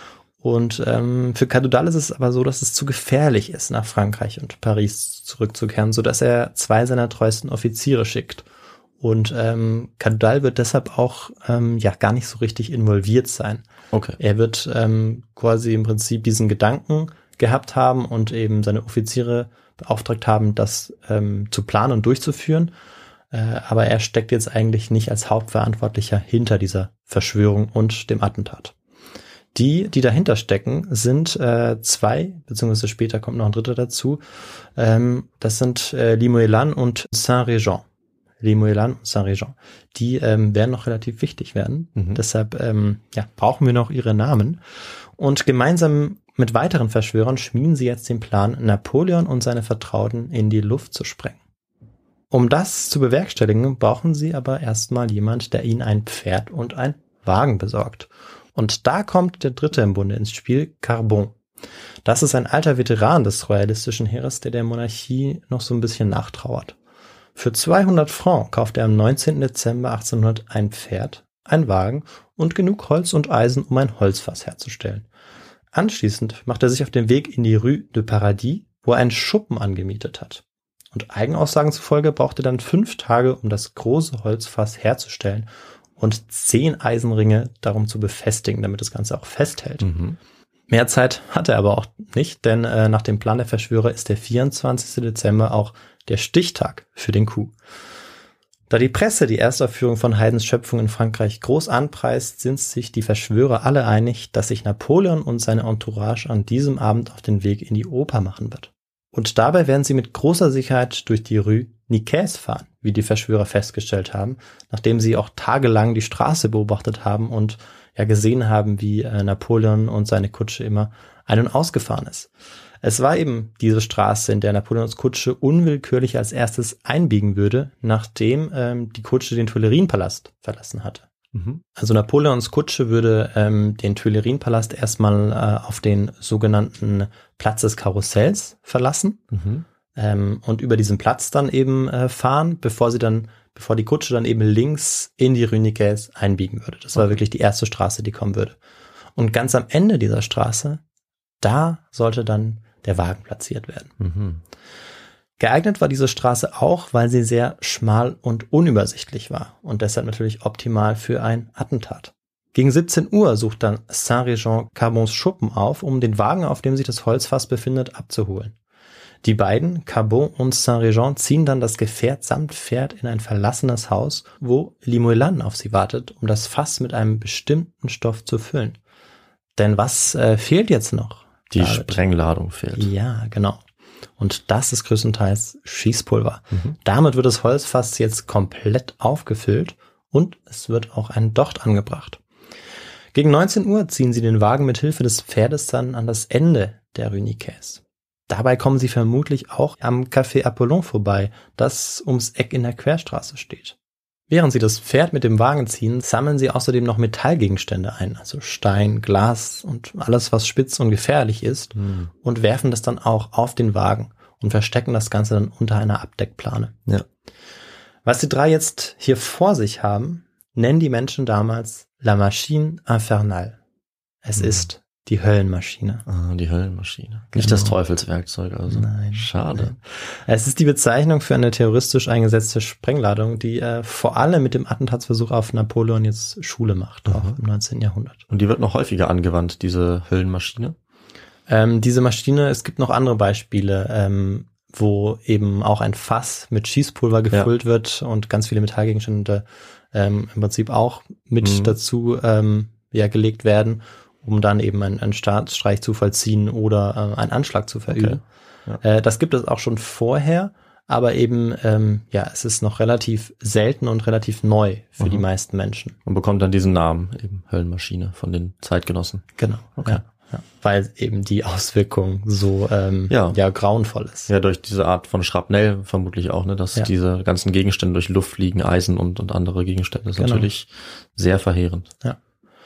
Und ähm, für Cadoudal ist es aber so, dass es zu gefährlich ist, nach Frankreich und Paris zurückzukehren, sodass er zwei seiner treuesten Offiziere schickt. Und ähm, Cadoudal wird deshalb auch ähm, ja gar nicht so richtig involviert sein. Okay. Er wird ähm, quasi im Prinzip diesen Gedanken gehabt haben und eben seine Offiziere beauftragt haben, das ähm, zu planen und durchzuführen. Äh, aber er steckt jetzt eigentlich nicht als Hauptverantwortlicher hinter dieser Verschwörung und dem Attentat. Die, die dahinter stecken, sind äh, zwei, beziehungsweise später kommt noch ein dritter dazu. Ähm, das sind äh, Limoëlan und Saint-Réjean. Limoëlan und Saint-Réjean. Die ähm, werden noch relativ wichtig werden. Mhm. Deshalb ähm, ja, brauchen wir noch ihre Namen. Und gemeinsam mit weiteren Verschwörern schmieden sie jetzt den Plan, Napoleon und seine Vertrauten in die Luft zu sprengen. Um das zu bewerkstelligen, brauchen sie aber erstmal jemand, der ihnen ein Pferd und ein Wagen besorgt. Und da kommt der Dritte im Bunde ins Spiel, Carbon. Das ist ein alter Veteran des royalistischen Heeres, der der Monarchie noch so ein bisschen nachtrauert. Für zweihundert Francs kauft er am neunzehnten Dezember achtzehnhundert ein Pferd, ein Wagen und genug Holz und Eisen, um ein Holzfass herzustellen. Anschließend macht er sich auf den Weg in die Rue de Paradis, wo er einen Schuppen angemietet hat. Und Eigenaussagen zufolge braucht er dann fünf Tage, um das große Holzfass herzustellen und zehn Eisenringe darum zu befestigen, damit das Ganze auch festhält. Mhm. Mehr Zeit hat er aber auch nicht, denn äh, nach dem Plan der Verschwörer ist der vierundzwanzigsten Dezember auch der Stichtag für den Coup. Da die Presse die Erstaufführung von Haydns Schöpfung in Frankreich groß anpreist, sind sich die Verschwörer alle einig, dass sich Napoleon und seine Entourage an diesem Abend auf den Weg in die Oper machen wird. Und dabei werden sie mit großer Sicherheit durch die Rue Nicaise fahren, wie die Verschwörer festgestellt haben, nachdem sie auch tagelang die Straße beobachtet haben und ja gesehen haben, wie äh, Napoleon und seine Kutsche immer ein- und ausgefahren ist. Es war eben diese Straße, in der Napoleons Kutsche unwillkürlich als erstes einbiegen würde, nachdem ähm, die Kutsche den Tuilerienpalast verlassen hatte. Mhm. Also Napoleons Kutsche würde ähm, den Tuilerienpalast erstmal äh, auf den sogenannten Platz des Karussells verlassen mhm. ähm, und über diesen Platz dann eben äh, fahren, bevor sie dann, bevor die Kutsche dann eben links in die Rue Nicaise einbiegen würde. Das war okay. wirklich die erste Straße, die kommen würde. Und ganz am Ende dieser Straße, da sollte dann der Wagen platziert werden. Mhm. Geeignet war diese Straße auch, weil sie sehr schmal und unübersichtlich war und deshalb natürlich optimal für ein Attentat. Gegen siebzehn Uhr sucht dann Saint-Réjean Carbons Schuppen auf, um den Wagen, auf dem sich das Holzfass befindet, abzuholen. Die beiden, Carbon und Saint-Réjean, ziehen dann das Gefährt samt Pferd in ein verlassenes Haus, wo Limoëlan auf sie wartet, um das Fass mit einem bestimmten Stoff zu füllen. Denn was äh, fehlt jetzt noch? Die David? Sprengladung fehlt. Ja, genau. Und das ist größtenteils Schießpulver. Mhm. Damit wird das Holzfass jetzt komplett aufgefüllt und es wird auch ein Docht angebracht. Gegen neunzehn Uhr ziehen sie den Wagen mit Hilfe des Pferdes dann an das Ende der Rue Nicaise. Dabei kommen sie vermutlich auch am Café Apollon vorbei, das ums Eck in der Querstraße steht. Während sie das Pferd mit dem Wagen ziehen, sammeln sie außerdem noch Metallgegenstände ein, also Stein, Glas und alles, was spitz und gefährlich ist, mhm. und werfen das dann auch auf den Wagen und verstecken das Ganze dann unter einer Abdeckplane. Ja. Was die drei jetzt hier vor sich haben, nennen die Menschen damals La Machine Infernale. Es mhm. ist Die Höllenmaschine. Ah, die Höllenmaschine. Genau. Nicht das Teufelswerkzeug, also. Nein. Schade. Nein. Es ist die Bezeichnung für eine terroristisch eingesetzte Sprengladung, die äh, vor allem mit dem Attentatsversuch auf Napoleon jetzt Schule macht, mhm. auch im neunzehnten Jahrhundert. Und die wird noch häufiger angewandt, diese Höllenmaschine? Ähm, diese Maschine, es gibt noch andere Beispiele, ähm, wo eben auch ein Fass mit Schießpulver gefüllt ja. wird und ganz viele Metallgegenstände ähm, im Prinzip auch mit mhm. dazu ähm, ja, gelegt werden, um dann eben einen, einen Staatsstreich zu vollziehen oder äh, einen Anschlag zu verüben. Okay. Ja. Äh, das gibt es auch schon vorher, aber eben, ähm, ja, es ist noch relativ selten und relativ neu für mhm. die meisten Menschen. Und bekommt dann diesen Namen, eben Höllenmaschine, von den Zeitgenossen. Genau, okay. ja. Ja, weil eben die Auswirkung so ähm, ja. ja grauenvoll ist. Ja, durch diese Art von Schrapnell vermutlich auch, ne, dass ja. diese ganzen Gegenstände durch Luft fliegen, Eisen und und andere Gegenstände, ist genau. natürlich sehr verheerend. Ja.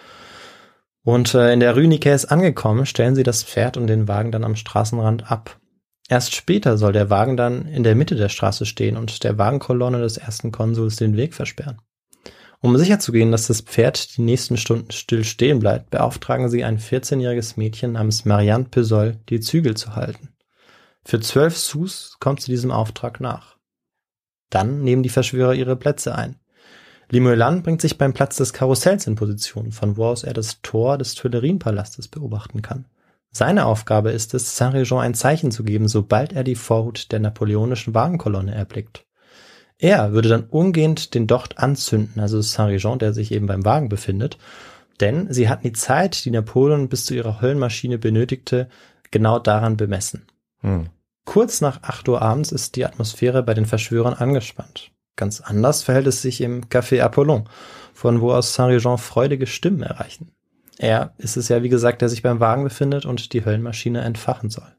Und äh, in der Rue Nicaise angekommen, stellen sie das Pferd und den Wagen dann am Straßenrand ab. Erst später soll der Wagen dann in der Mitte der Straße stehen und der Wagenkolonne des ersten Konsuls den Weg versperren. Um sicherzugehen, dass das Pferd die nächsten Stunden still stehen bleibt, beauftragen sie ein vierzehnjähriges Mädchen namens Marianne Peusold, die Zügel zu halten. Für zwölf Sous kommt sie diesem Auftrag nach. Dann nehmen die Verschwörer ihre Plätze ein. Limoelan bringt sich beim Platz des Karussells in Position, von wo aus er das Tor des Tuilerienpalastes beobachten kann. Seine Aufgabe ist es, Saint-Régeant ein Zeichen zu geben, sobald er die Vorhut der napoleonischen Wagenkolonne erblickt. Er würde dann umgehend den Docht anzünden, also Saint-Régeant, der sich eben beim Wagen befindet, denn sie hatten die Zeit, die Napoleon bis zu ihrer Höllenmaschine benötigte, genau daran bemessen. Hm. Kurz nach acht Uhr abends ist die Atmosphäre bei den Verschwörern angespannt. Ganz anders verhält es sich im Café Apollon, von wo aus Saint-Régeant freudige Stimmen erreichen. Er ist es ja, wie gesagt, der sich beim Wagen befindet und die Höllenmaschine entfachen soll.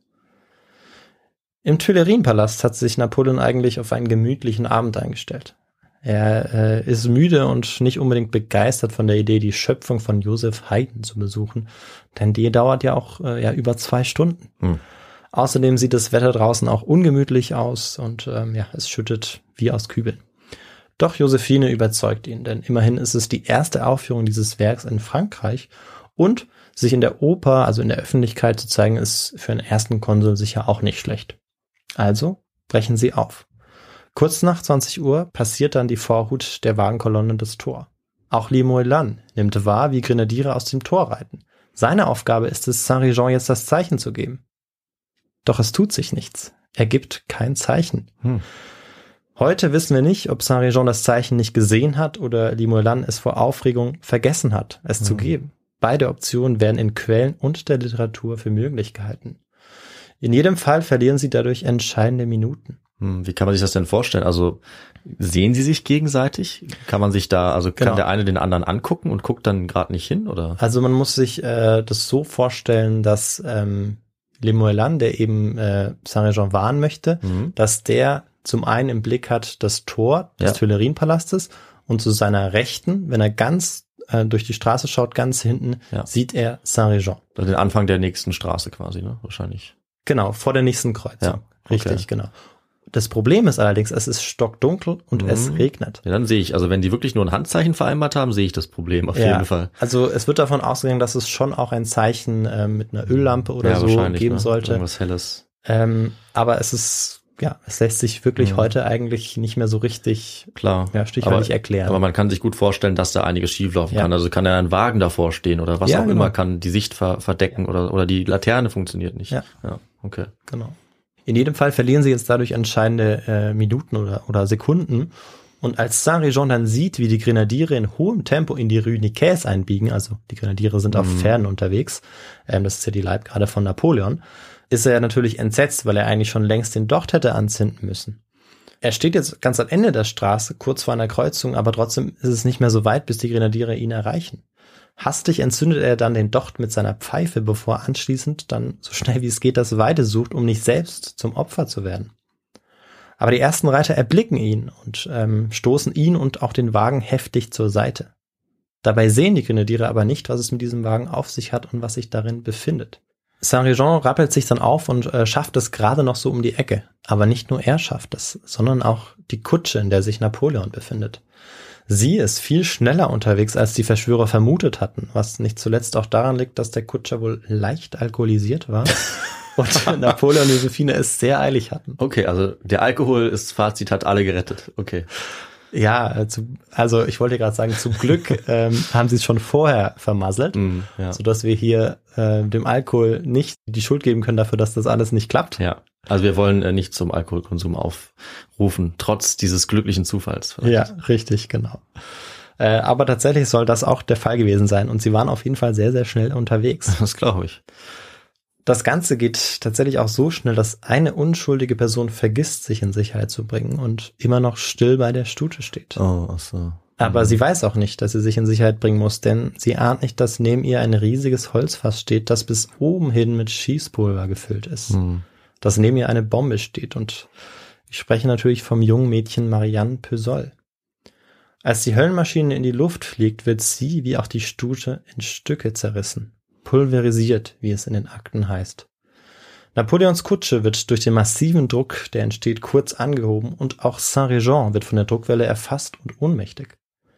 Im Tuilerienpalast hat sich Napoleon eigentlich auf einen gemütlichen Abend eingestellt. Er äh, ist müde und nicht unbedingt begeistert von der Idee, die Schöpfung von Joseph Haydn zu besuchen, denn die dauert ja auch äh, ja über zwei Stunden. Hm. Außerdem sieht das Wetter draußen auch ungemütlich aus und ähm, ja, es schüttet wie aus Kübeln. Doch Josephine überzeugt ihn, denn immerhin ist es die erste Aufführung dieses Werks in Frankreich und sich in der Oper, also in der Öffentlichkeit zu zeigen, ist für einen ersten Konsul sicher auch nicht schlecht. Also brechen sie auf. Kurz nach zwanzig Uhr passiert dann die Vorhut der Wagenkolonne das Tor. Auch Limoelan nimmt wahr, wie Grenadiere aus dem Tor reiten. Seine Aufgabe ist es, Saint-Régeant jetzt das Zeichen zu geben. Doch es tut sich nichts. Er gibt kein Zeichen. Hm. Heute wissen wir nicht, ob Saint-Régeant das Zeichen nicht gesehen hat oder Limoelan es vor Aufregung vergessen hat, es hm. zu geben. Beide Optionen werden in Quellen und der Literatur für möglich gehalten. In jedem Fall verlieren sie dadurch entscheidende Minuten. Wie kann man sich das denn vorstellen? Also sehen sie sich gegenseitig? Kann man sich da, also kann genau. der eine den anderen angucken und guckt dann gerade nicht hin, oder? Also man muss sich äh, das so vorstellen, dass ähm, Limoelan, der eben äh, Saint-Régeant warnen möchte, mhm. dass der zum einen im Blick hat das Tor des ja. Tuilerienpalastes und zu seiner Rechten, wenn er ganz äh, durch die Straße schaut, ganz hinten, ja. sieht er Saint-Régeant. Also den Anfang der nächsten Straße quasi, ne? Wahrscheinlich. Genau, vor der nächsten Kreuzung. Ja, okay. Richtig, genau. Das Problem ist allerdings, es ist stockdunkel und mhm. es regnet. Ja, dann sehe ich, also wenn die wirklich nur ein Handzeichen vereinbart haben, sehe ich das Problem auf ja, jeden Fall. Also es wird davon ausgegangen, dass es schon auch ein Zeichen äh, mit einer Öllampe oder ja, so geben ne? sollte. Irgendwas Helles. Ähm, aber es ist, ja, es lässt sich wirklich mhm. heute eigentlich nicht mehr so richtig Klar. Ja, stichwörtlich erklären. Aber man kann sich gut vorstellen, dass da einiges schieflaufen ja. kann. Also kann ja ein Wagen davor stehen oder was ja, auch genau. immer, kann die Sicht ver- verdecken oder oder die Laterne funktioniert nicht. Ja, ja okay. Genau. In jedem Fall verlieren sie jetzt dadurch entscheidende äh, Minuten oder, oder Sekunden. Und als Saint-Régeant dann sieht, wie die Grenadiere in hohem Tempo in die Rue Nicaise einbiegen, also die Grenadiere sind mhm. auf Pferden unterwegs, ähm, das ist ja die Leibgarde von Napoleon, ist er natürlich entsetzt, weil er eigentlich schon längst den Docht hätte anzünden müssen. Er steht jetzt ganz am Ende der Straße, kurz vor einer Kreuzung, aber trotzdem ist es nicht mehr so weit, bis die Grenadiere ihn erreichen. Hastig entzündet er dann den Docht mit seiner Pfeife, bevor er anschließend dann so schnell wie es geht das Weite sucht, um nicht selbst zum Opfer zu werden. Aber die ersten Reiter erblicken ihn und ähm, stoßen ihn und auch den Wagen heftig zur Seite. Dabei sehen die Grenadiere aber nicht, was es mit diesem Wagen auf sich hat und was sich darin befindet. Saint-Régeant rappelt sich dann auf und äh, schafft es gerade noch so um die Ecke. Aber nicht nur er schafft es, sondern auch die Kutsche, in der sich Napoleon befindet. Sie ist viel schneller unterwegs, als die Verschwörer vermutet hatten, was nicht zuletzt auch daran liegt, dass der Kutscher wohl leicht alkoholisiert war und Napoleon und Josephine es sehr eilig hatten. Okay, also der Alkohol ist Fazit, hat alle gerettet. Okay. Ja, also ich wollte gerade sagen, zum Glück ähm, haben sie es schon vorher vermasselt, mm, ja. sodass wir hier äh, dem Alkohol nicht die Schuld geben können dafür, dass das alles nicht klappt. Ja, also wir wollen äh, nicht zum Alkoholkonsum aufrufen, trotz dieses glücklichen Zufalls. Vielleicht. Ja, richtig, genau. Äh, aber tatsächlich soll das auch der Fall gewesen sein und sie waren auf jeden Fall sehr, sehr schnell unterwegs. Das glaube ich. Das Ganze geht tatsächlich auch so schnell, dass eine unschuldige Person vergisst, sich in Sicherheit zu bringen und immer noch still bei der Stute steht. Oh, ach so. Aber mhm. sie weiß auch nicht, dass sie sich in Sicherheit bringen muss, denn sie ahnt nicht, dass neben ihr ein riesiges Holzfass steht, das bis oben hin mit Schießpulver gefüllt ist. Mhm. Dass neben ihr eine Bombe steht und ich spreche natürlich vom jungen Mädchen Marianne Peusoll. Als die Höllenmaschine in die Luft fliegt, wird sie, wie auch die Stute, in Stücke zerrissen. Pulverisiert, wie es in den Akten heißt. Napoleons Kutsche wird durch den massiven Druck, der entsteht, kurz angehoben und auch Saint-Réjean wird von der Druckwelle erfasst und ohnmächtig.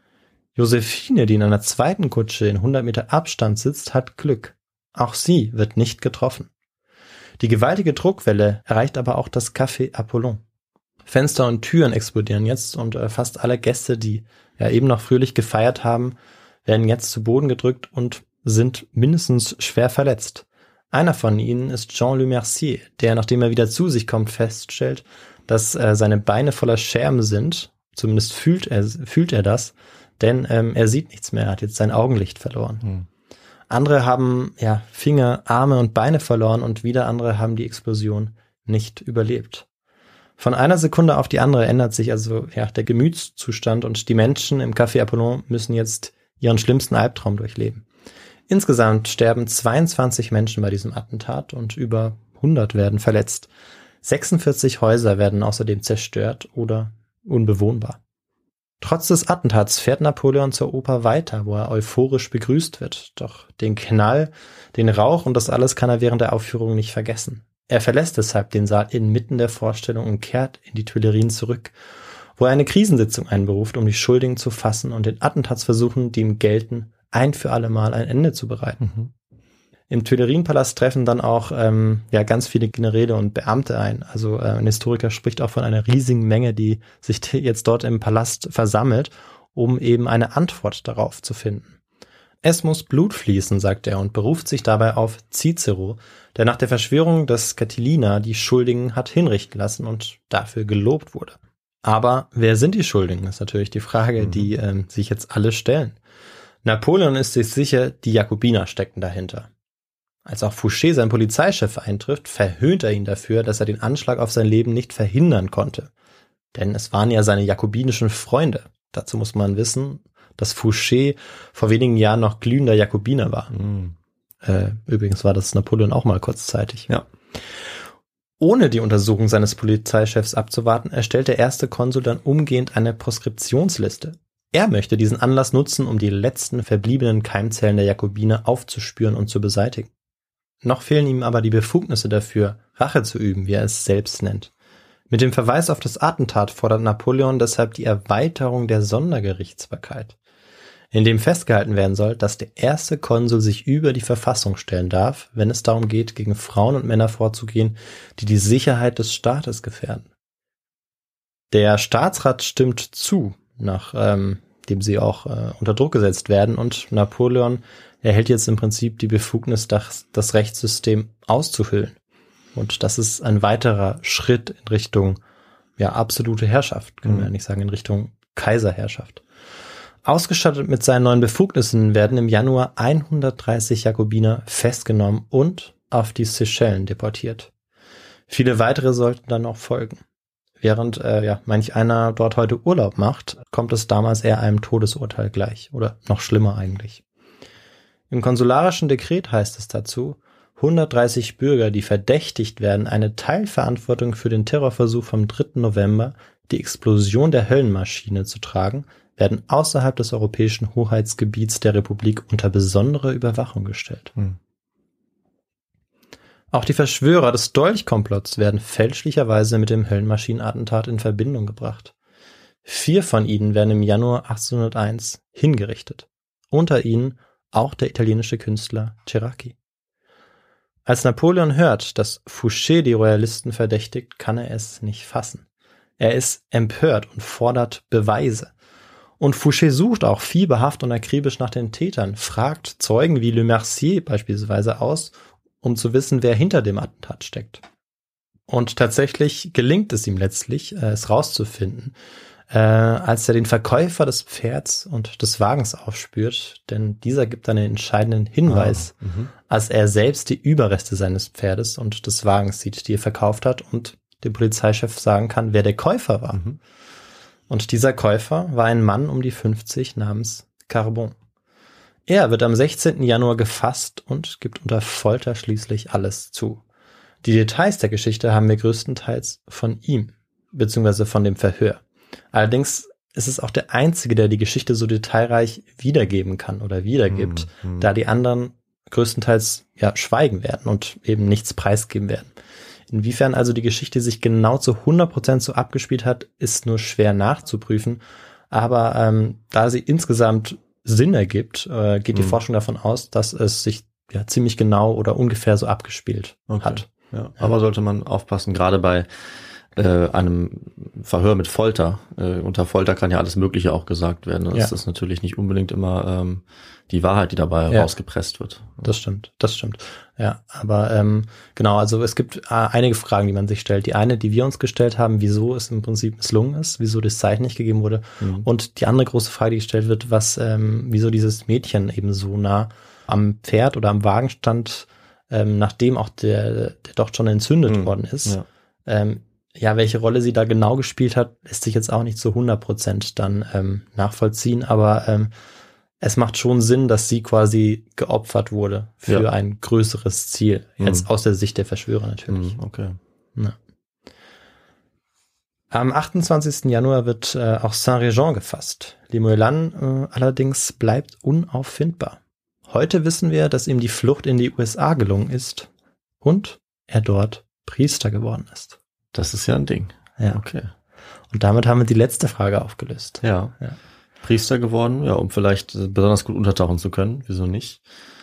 Josephine, die in einer zweiten Kutsche in hundert Meter Abstand sitzt, hat Glück. Auch sie wird nicht getroffen. Die gewaltige Druckwelle erreicht aber auch das Café Apollon. Fenster und Türen explodieren jetzt und äh, fast alle Gäste, die ja eben noch fröhlich gefeiert haben, werden jetzt zu Boden gedrückt und sind mindestens schwer verletzt. Einer von ihnen ist Jean Le Mercier, der, nachdem er wieder zu sich kommt, feststellt, dass äh, seine Beine voller Scherben sind. Zumindest fühlt er, fühlt er das, denn ähm, er sieht nichts mehr, er hat jetzt sein Augenlicht verloren. Hm. Andere haben ja Finger, Arme und Beine verloren und wieder andere haben die Explosion nicht überlebt. Von einer Sekunde auf die andere ändert sich also ja der Gemütszustand und die Menschen im Café Apollon müssen jetzt ihren schlimmsten Albtraum durchleben. Insgesamt sterben zweiundzwanzig Menschen bei diesem Attentat und über hundert werden verletzt. sechsundvierzig Häuser werden außerdem zerstört oder unbewohnbar. Trotz des Attentats fährt Napoleon zur Oper weiter, wo er euphorisch begrüßt wird. Doch den Knall, den Rauch und das alles kann er während der Aufführung nicht vergessen. Er verlässt deshalb den Saal inmitten der Vorstellung und kehrt in die Tuilerien zurück, wo er eine Krisensitzung einberuft, um die Schuldigen zu fassen und den Attentatsversuchen, die ihm gelten, ein für alle Mal ein Ende zu bereiten. Mhm. Im Tuilerienpalast treffen dann auch ähm, ja ganz viele Generäle und Beamte ein. Also äh, ein Historiker spricht auch von einer riesigen Menge, die sich jetzt dort im Palast versammelt, um eben eine Antwort darauf zu finden. Es muss Blut fließen, sagt er und beruft sich dabei auf Cicero, der nach der Verschwörung des Catilina die Schuldigen hat hinrichten lassen und dafür gelobt wurde. Aber wer sind die Schuldigen? Das ist natürlich die Frage, mhm. die ähm, sich jetzt alle stellen. Napoleon ist sich sicher, die Jakobiner steckten dahinter. Als auch Fouché, sein Polizeichef, eintrifft, verhöhnt er ihn dafür, dass er den Anschlag auf sein Leben nicht verhindern konnte. Denn es waren ja seine jakobinischen Freunde. Dazu muss man wissen, dass Fouché vor wenigen Jahren noch glühender Jakobiner war. Mhm. Äh, übrigens war das Napoleon auch mal kurzzeitig. Ja. Ohne die Untersuchung seines Polizeichefs abzuwarten, erstellt der erste Konsul dann umgehend eine Proskriptionsliste. Er möchte diesen Anlass nutzen, um die letzten verbliebenen Keimzellen der Jakobiner aufzuspüren und zu beseitigen. Noch fehlen ihm aber die Befugnisse dafür, Rache zu üben, wie er es selbst nennt. Mit dem Verweis auf das Attentat fordert Napoleon deshalb die Erweiterung der Sondergerichtsbarkeit, in dem festgehalten werden soll, dass der erste Konsul sich über die Verfassung stellen darf, wenn es darum geht, gegen Frauen und Männer vorzugehen, die die Sicherheit des Staates gefährden. Der Staatsrat stimmt zu, nach ähm, dem sie auch äh, unter Druck gesetzt werden, und Napoleon erhält jetzt im Prinzip die Befugnis, das, das Rechtssystem auszuhöhlen. Und das ist ein weiterer Schritt in Richtung ja absolute Herrschaft, können mhm. wir ja nicht sagen, in Richtung Kaiserherrschaft. Ausgestattet mit seinen neuen Befugnissen werden im Januar hundertdreißig Jakobiner festgenommen und auf die Seychellen deportiert. Viele weitere sollten dann noch folgen. Während äh, ja manch einer dort heute Urlaub macht, kommt es damals eher einem Todesurteil gleich oder noch schlimmer eigentlich. Im konsularischen Dekret heißt es dazu, hundertdreißig Bürger, die verdächtigt werden, eine Teilverantwortung für den Terrorversuch vom dritten November, die Explosion der Höllenmaschine zu tragen, werden außerhalb des europäischen Hoheitsgebiets der Republik unter besondere Überwachung gestellt. Hm. Auch die Verschwörer des Dolchkomplotts werden fälschlicherweise mit dem Höllenmaschinenattentat in Verbindung gebracht. Vier von ihnen werden im Januar achtzehnhunderteins hingerichtet. Unter ihnen auch der italienische Künstler Ceracchi. Als Napoleon hört, dass Fouché die Royalisten verdächtigt, kann er es nicht fassen. Er ist empört und fordert Beweise. Und Fouché sucht auch fieberhaft und akribisch nach den Tätern, fragt Zeugen wie Le Mercier beispielsweise aus, um zu wissen, wer hinter dem Attentat steckt. Und tatsächlich gelingt es ihm letztlich, äh, es rauszufinden, äh, als er den Verkäufer des Pferds und des Wagens aufspürt, denn dieser gibt einen entscheidenden Hinweis, ah, als er selbst die Überreste seines Pferdes und des Wagens sieht, die er verkauft hat, und dem Polizeichef sagen kann, wer der Käufer war. Mhm. Und dieser Käufer war ein Mann um die fünfzig namens Carbon. Er wird am sechzehnten Januar gefasst und gibt unter Folter schließlich alles zu. Die Details der Geschichte haben wir größtenteils von ihm, beziehungsweise von dem Verhör. Allerdings ist es auch der Einzige, der die Geschichte so detailreich wiedergeben kann oder wiedergibt, mhm. da die anderen größtenteils ja schweigen werden und eben nichts preisgeben werden. Inwiefern also die Geschichte sich genau zu hundert Prozent so abgespielt hat, ist nur schwer nachzuprüfen. Aber ähm, da sie insgesamt Sinn ergibt, äh, geht die mhm. Forschung davon aus, dass es sich ja ziemlich genau oder ungefähr so abgespielt okay. hat. Ja, aber sollte man aufpassen, gerade bei äh, einem Verhör mit Folter. Äh, unter Folter kann ja alles Mögliche auch gesagt werden. Das ja. ist natürlich nicht unbedingt immer ähm, die Wahrheit, die dabei ja. rausgepresst wird. Das stimmt, das stimmt. Ja, aber ähm, genau, also es gibt äh, einige Fragen, die man sich stellt. Die eine, die wir uns gestellt haben, wieso es im Prinzip misslungen ist, wieso das Zeichen nicht gegeben wurde. Mhm. Und die andere große Frage, die gestellt wird, was, ähm, wieso dieses Mädchen eben so nah am Pferd oder am Wagen stand, ähm, nachdem auch der, der Docht schon entzündet mhm. worden ist. Ja. Ähm, ja, welche Rolle sie da genau gespielt hat, lässt sich jetzt auch nicht zu hundert Prozent dann ähm, nachvollziehen, aber ähm, es macht schon Sinn, dass sie quasi geopfert wurde für ja. ein größeres Ziel, jetzt mhm. aus der Sicht der Verschwörer natürlich. Mhm, okay. Ja. Am achtundzwanzigsten Januar wird äh, auch Saint-Régeant gefasst. Limoelan äh, allerdings bleibt unauffindbar. Heute wissen wir, dass ihm die Flucht in die U S A gelungen ist und er dort Priester geworden ist. Das ist ja ein Ding. Ja. Okay. Und damit haben wir die letzte Frage aufgelöst. Ja. ja. Priester geworden, ja, um vielleicht besonders gut untertauchen zu können. Wieso nicht?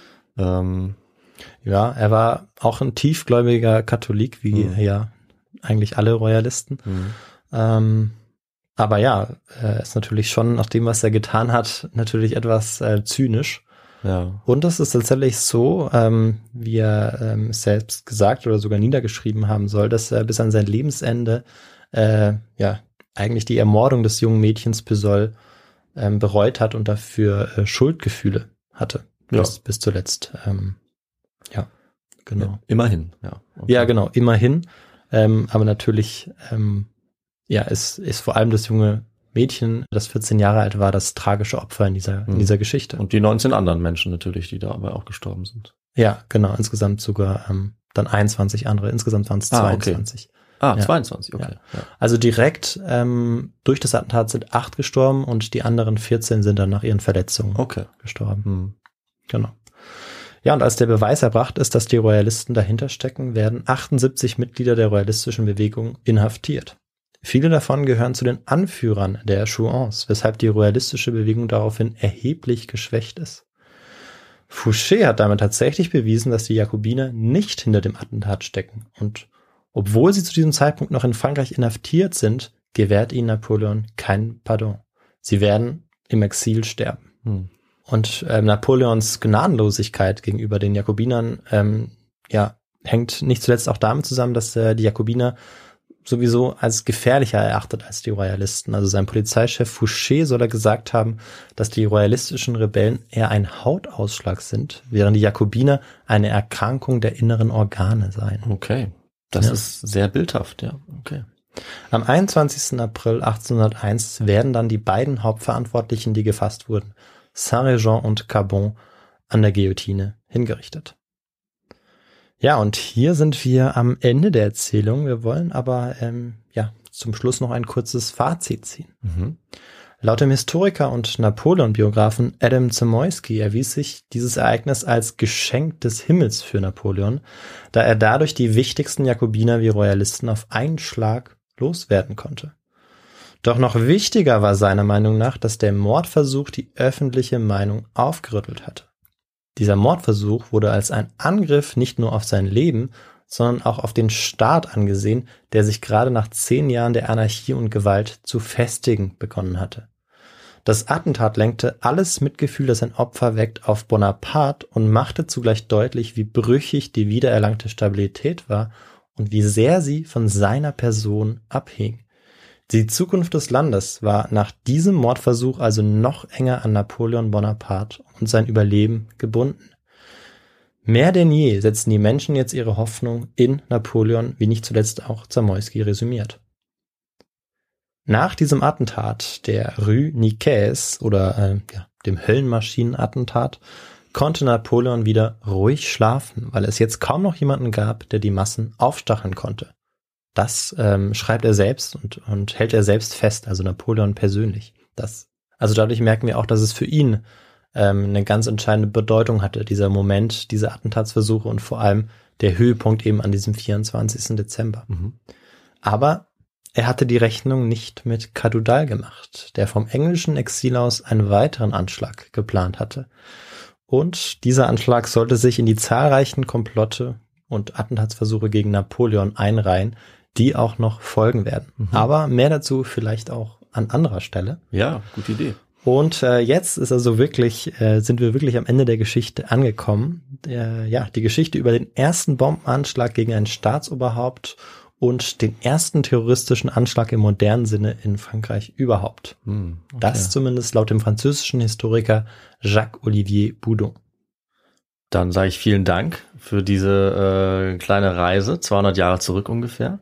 Ähm. Ja, er war auch ein tiefgläubiger Katholik, wie mhm. ja eigentlich alle Royalisten. Mhm. Ähm, aber ja, er ist natürlich schon, nach dem, was er getan hat, natürlich etwas äh, zynisch. Ja. Und es ist tatsächlich so, ähm, wie er ähm, selbst gesagt oder sogar niedergeschrieben haben soll, dass er bis an sein Lebensende äh, ja eigentlich die Ermordung des jungen Mädchens Pujol ähm, bereut hat und dafür äh, Schuldgefühle hatte. Ja. Bis, bis zuletzt. Ähm, ja, genau. Ja, immerhin, ja. Okay. Ja, genau, immerhin. Ähm, aber natürlich, ähm, ja, ist, ist vor allem das junge Mädchen, das vierzehn Jahre alt war, das tragische Opfer in dieser, in dieser Geschichte. Und die neunzehn anderen Menschen natürlich, die dabei auch gestorben sind. Ja, genau, insgesamt sogar ähm, dann einundzwanzig andere, insgesamt waren es zweiundzwanzig. Ah, okay. ah ja. zweiundzwanzig, okay. Ja. Ja. Also direkt ähm, durch das Attentat sind acht gestorben und die anderen vierzehn sind dann nach ihren Verletzungen okay. gestorben. Hm. Genau. Ja, und als der Beweis erbracht ist, dass die Royalisten dahinter stecken, werden achtundsiebzig Mitglieder der royalistischen Bewegung inhaftiert. Viele davon gehören zu den Anführern der Chouans, weshalb die royalistische Bewegung daraufhin erheblich geschwächt ist. Fouché hat damit tatsächlich bewiesen, dass die Jakobiner nicht hinter dem Attentat stecken. Und obwohl sie zu diesem Zeitpunkt noch in Frankreich inhaftiert sind, gewährt ihnen Napoleon kein Pardon. Sie werden im Exil sterben. Hm. Und ähm, Napoleons Gnadenlosigkeit gegenüber den Jakobinern ähm, ja, hängt nicht zuletzt auch damit zusammen, dass äh, die Jakobiner sowieso als gefährlicher erachtet als die Royalisten. Also sein Polizeichef Fouché soll er gesagt haben, dass die royalistischen Rebellen eher ein Hautausschlag sind, während die Jakobiner eine Erkrankung der inneren Organe seien. Okay, das ja. ist sehr bildhaft, ja. Okay. Am einundzwanzigsten April achtzehnhunderteins werden dann die beiden Hauptverantwortlichen, die gefasst wurden, Saint-Régeant und Carbon, an der Guillotine hingerichtet. Ja, und hier sind wir am Ende der Erzählung. Wir wollen aber ähm, ja zum Schluss noch ein kurzes Fazit ziehen. Mhm. Laut dem Historiker und Napoleon-Biografen Adam Zamoyski erwies sich dieses Ereignis als Geschenk des Himmels für Napoleon, da er dadurch die wichtigsten Jakobiner wie Royalisten auf einen Schlag loswerden konnte. Doch noch wichtiger war seiner Meinung nach, dass der Mordversuch die öffentliche Meinung aufgerüttelt hatte. Dieser Mordversuch wurde als ein Angriff nicht nur auf sein Leben, sondern auch auf den Staat angesehen, der sich gerade nach zehn Jahren der Anarchie und Gewalt zu festigen begonnen hatte. Das Attentat lenkte alles Mitgefühl, das ein Opfer weckt, auf Bonaparte und machte zugleich deutlich, wie brüchig die wiedererlangte Stabilität war und wie sehr sie von seiner Person abhing. Die Zukunft des Landes war nach diesem Mordversuch also noch enger an Napoleon Bonaparte und sein Überleben gebunden. Mehr denn je setzten die Menschen jetzt ihre Hoffnung in Napoleon, wie nicht zuletzt auch Zamoyski resümiert. Nach diesem Attentat, der Rue Nicaise oder äh, ja, dem Höllenmaschinenattentat, konnte Napoleon wieder ruhig schlafen, weil es jetzt kaum noch jemanden gab, der die Massen aufstacheln konnte. Das ähm, schreibt er selbst und, und hält er selbst fest, also Napoleon persönlich. Das, also dadurch merken wir auch, dass es für ihn ähm, eine ganz entscheidende Bedeutung hatte, dieser Moment, diese Attentatsversuche und vor allem der Höhepunkt eben an diesem vierundzwanzigsten Dezember. Mhm. Aber er hatte die Rechnung nicht mit Cadoudal gemacht, der vom englischen Exil aus einen weiteren Anschlag geplant hatte. Und dieser Anschlag sollte sich in die zahlreichen Komplotte und Attentatsversuche gegen Napoleon einreihen, die auch noch folgen werden. Mhm. Aber mehr dazu vielleicht auch an anderer Stelle. Ja, gute Idee. Und äh, jetzt ist also wirklich, äh, sind wir wirklich am Ende der Geschichte angekommen. Äh, ja, die Geschichte über den ersten Bombenanschlag gegen ein Staatsoberhaupt und den ersten terroristischen Anschlag im modernen Sinne in Frankreich überhaupt. Hm, okay. Das zumindest laut dem französischen Historiker Jacques-Olivier Boudon. Dann sage ich vielen Dank für diese äh, kleine Reise, zweihundert Jahre zurück ungefähr.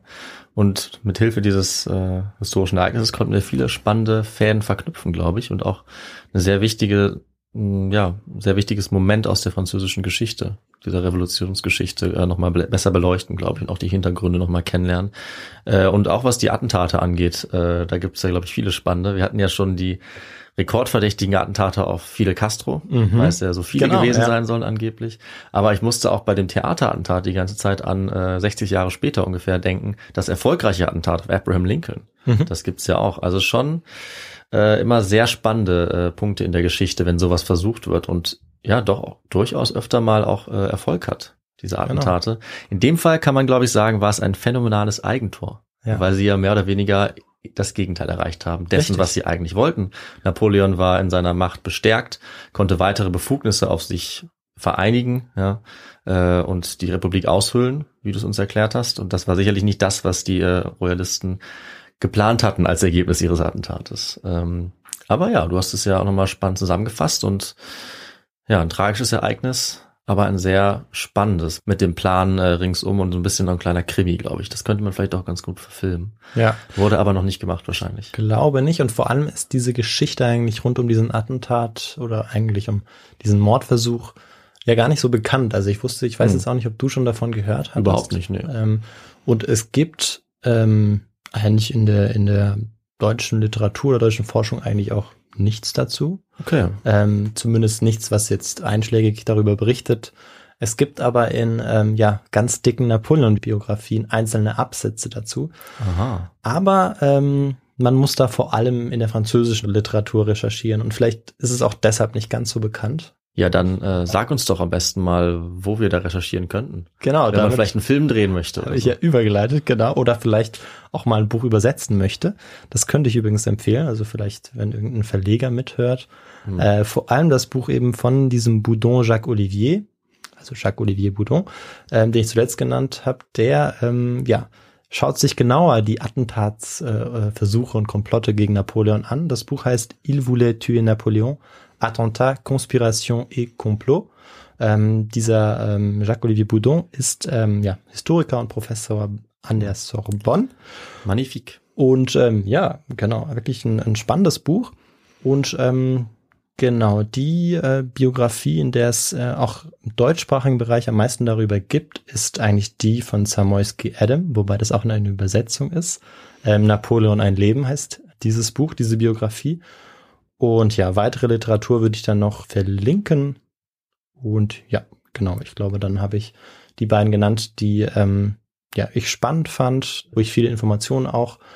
Und mit Hilfe dieses äh, historischen Ereignisses konnten wir viele spannende Fäden verknüpfen, glaube ich, und auch eine sehr wichtige, mh, ja, sehr wichtiges Moment aus der französischen Geschichte, dieser Revolutionsgeschichte, äh, nochmal be- besser beleuchten, glaube ich, und auch die Hintergründe nochmal kennenlernen. Äh, und auch was die Attentate angeht, äh, da gibt es ja, glaube ich, viele spannende. Wir hatten ja schon die rekordverdächtigen Attentate auf Fidel Castro, mhm. weil es ja so viele genau, gewesen ja. sein sollen angeblich. Aber ich musste auch bei dem Theaterattentat die ganze Zeit an äh, sechzig Jahre später ungefähr denken, das erfolgreiche Attentat auf Abraham Lincoln. Mhm. Das gibt's ja auch. Also schon äh, immer sehr spannende äh, Punkte in der Geschichte, wenn sowas versucht wird und ja doch auch, durchaus öfter mal auch äh, Erfolg hat, diese Attentate. Genau. In dem Fall kann man, glaube ich, sagen, war es ein phänomenales Eigentor, ja. weil sie ja mehr oder weniger das Gegenteil erreicht haben, dessen, Richtig. was sie eigentlich wollten. Napoleon war in seiner Macht bestärkt, konnte weitere Befugnisse auf sich vereinigen, ja, äh, und die Republik aushöhlen, wie du es uns erklärt hast. Und das war sicherlich nicht das, was die äh, Royalisten geplant hatten als Ergebnis ihres Attentates. Ähm, aber ja, du hast es ja auch nochmal spannend zusammengefasst und ja, ein tragisches Ereignis, aber ein sehr spannendes mit dem Plan äh, ringsum und so ein bisschen noch ein kleiner Krimi, glaube ich. Das könnte man vielleicht auch ganz gut verfilmen. Ja. Wurde aber noch nicht gemacht wahrscheinlich. Ich glaube nicht. Und vor allem ist diese Geschichte eigentlich rund um diesen Attentat oder eigentlich um diesen Mordversuch ja gar nicht so bekannt. Also ich wusste, ich weiß hm. jetzt auch nicht, ob du schon davon gehört hast. Überhaupt nicht, nee. Ähm, und es gibt ähm, eigentlich in der in der deutschen Literatur oder deutschen Forschung eigentlich auch nichts dazu. Okay. Ähm, zumindest nichts, was jetzt einschlägig darüber berichtet. Es gibt aber in ähm, ja ganz dicken Napoleon-Biografien einzelne Absätze dazu. Aha. Aber ähm, man muss da vor allem in der französischen Literatur recherchieren und vielleicht ist es auch deshalb nicht ganz so bekannt. Ja, dann äh, sag uns doch am besten mal, wo wir da recherchieren könnten. Genau. Wenn man vielleicht einen Film drehen möchte. Habe ich so. ja übergeleitet, genau. Oder vielleicht auch mal ein Buch übersetzen möchte. Das könnte ich übrigens empfehlen. Also vielleicht, wenn irgendein Verleger mithört. Hm. Äh, vor allem das Buch eben von diesem Boudon Jacques-Olivier, also Jacques-Olivier Boudon, ähm, den ich zuletzt genannt habe, der ähm, ja schaut sich genauer die Attentatsversuche äh, und Komplotte gegen Napoleon an. Das Buch heißt Il voulait tuer Napoléon, Attentat, Conspiration et Complot. Ähm, dieser ähm, Jacques-Olivier Boudon ist ähm, ja Historiker und Professor an der Sorbonne. Magnifique. Und ähm, ja, genau, wirklich ein, ein spannendes Buch. Und ähm, genau, die äh, Biografie, in der es äh, auch im deutschsprachigen Bereich am meisten darüber gibt, ist eigentlich die von Zamoyski Adam, wobei das auch eine Übersetzung ist. Ähm, Napoleon ein Leben heißt dieses Buch, diese Biografie. Und ja, weitere Literatur würde ich dann noch verlinken. Und ja, genau, ich glaube, dann habe ich die beiden genannt, die ähm, ja ich spannend fand, wo ich viele Informationen auch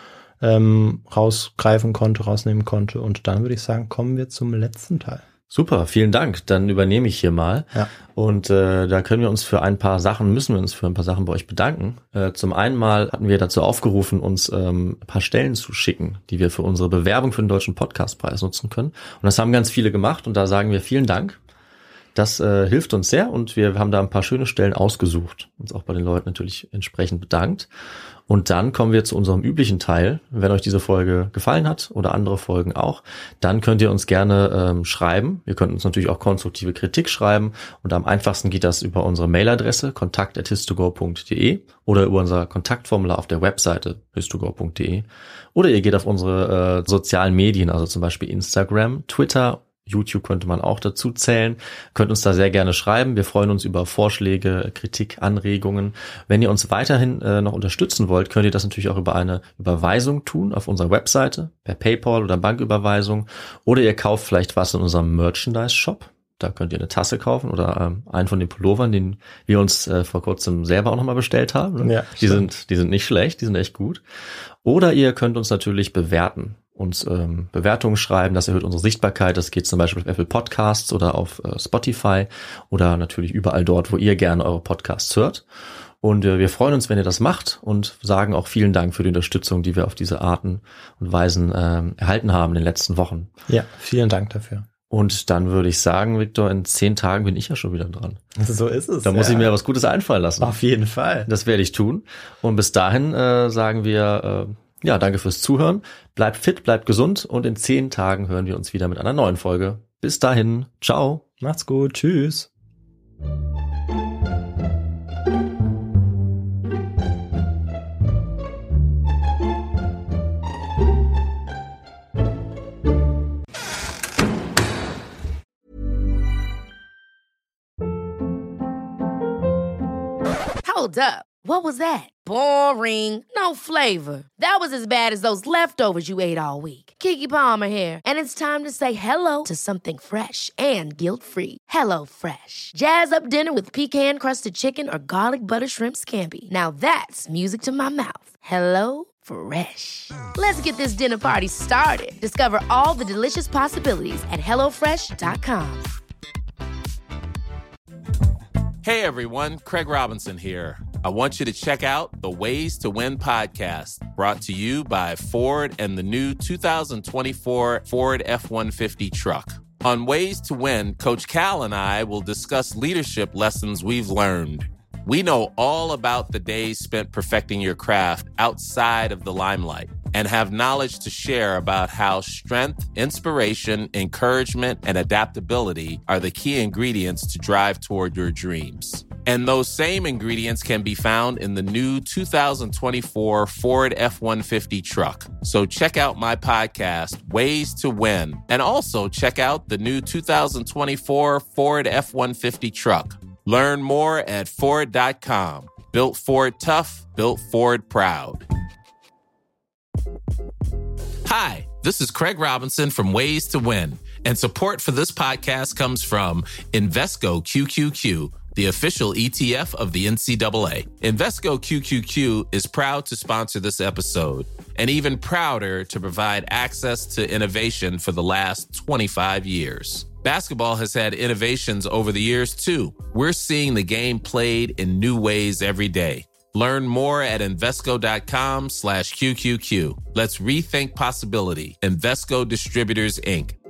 ähm, rausgreifen konnte, rausnehmen konnte. Und dann würde ich sagen, kommen wir zum letzten Teil. Super, vielen Dank. Dann übernehme ich hier mal. Ja. Und äh, da können wir uns für ein paar Sachen, müssen wir uns für ein paar Sachen bei euch bedanken. Äh, zum einen mal hatten wir dazu aufgerufen, uns ähm, ein paar Stellen zu schicken, die wir für unsere Bewerbung für den Deutschen Podcastpreis nutzen können. Und das haben ganz viele gemacht und da sagen wir vielen Dank. Das äh, hilft uns sehr und wir haben da ein paar schöne Stellen ausgesucht. Uns auch bei den Leuten natürlich entsprechend bedankt. Und dann kommen wir zu unserem üblichen Teil. Wenn euch diese Folge gefallen hat oder andere Folgen auch, dann könnt ihr uns gerne ähm, schreiben. Ihr könnt uns natürlich auch konstruktive Kritik schreiben und am einfachsten geht das über unsere Mailadresse kontakt at histogo punkt de oder über unser Kontaktformular auf der Webseite histogo punkt de oder ihr geht auf unsere äh, sozialen Medien, also zum Beispiel Instagram, Twitter, YouTube könnte man auch dazu zählen. Könnt uns da sehr gerne schreiben. Wir freuen uns über Vorschläge, Kritik, Anregungen. Wenn ihr uns weiterhin äh, noch unterstützen wollt, könnt ihr das natürlich auch über eine Überweisung tun auf unserer Webseite, per PayPal oder Banküberweisung. Oder ihr kauft vielleicht was in unserem Merchandise-Shop. Da könnt ihr eine Tasse kaufen oder ähm, einen von den Pullovern, den wir uns äh, vor kurzem selber auch nochmal bestellt haben. Ja, die sind, die sind nicht schlecht, die sind echt gut. Oder ihr könnt uns natürlich bewerten. Uns ähm, Bewertungen schreiben, das erhöht unsere Sichtbarkeit. Das geht zum Beispiel auf Apple Podcasts oder auf äh, Spotify oder natürlich überall dort, wo ihr gerne eure Podcasts hört. Und äh, wir freuen uns, wenn ihr das macht und sagen auch vielen Dank für die Unterstützung, die wir auf diese Arten und Weisen ähm, erhalten haben in den letzten Wochen. Ja, vielen Dank dafür. Und dann würde ich sagen, Victor, in zehn Tagen bin ich ja schon wieder dran. So ist es. Da muss ja. ich mir was Gutes einfallen lassen. Auf jeden Fall. Das werde ich tun. Und bis dahin äh, sagen wir... Äh, Ja, danke fürs Zuhören. Bleibt fit, bleibt gesund und in zehn Tagen hören wir uns wieder mit einer neuen Folge. Bis dahin, ciao. Macht's gut, tschüss. Hold up. What was that? Boring. No flavor. That was as bad as those leftovers you ate all week. Keke Palmer here, and it's time to say hello to something fresh and guilt-free. Hello Fresh. Jazz up dinner with pecan-crusted chicken or garlic butter shrimp scampi. Now that's music to my mouth. Hello Fresh. Let's get this dinner party started. Discover all the delicious possibilities at hello fresh dot com. Hey everyone, Craig Robinson here. I want you to check out the Ways to Win podcast, brought to you by Ford and the new two thousand twenty-four Ford F one fifty truck. On Ways to Win, Coach Cal and I will discuss leadership lessons we've learned. We know all about the days spent perfecting your craft outside of the limelight and have knowledge to share about how strength, inspiration, encouragement, and adaptability are the key ingredients to drive toward your dreams. And those same ingredients can be found in the new two thousand twenty-four Ford F one fifty truck. So check out my podcast, Ways to Win, and also check out the new two thousand twenty-four Ford F one fifty truck. Learn more at Ford dot com. Built Ford tough, built Ford proud. Hi, this is Craig Robinson from Ways to Win, and support for this podcast comes from Invesco Q Q Q, the official E T F of the N C double A. Invesco Q Q Q is proud to sponsor this episode, and even prouder to provide access to innovation for the last twenty-five years. Basketball has had innovations over the years, too. We're seeing the game played in new ways every day. Learn more at Invesco dot com slash Q Q Q. Let's rethink possibility. Invesco Distributors, Incorporated.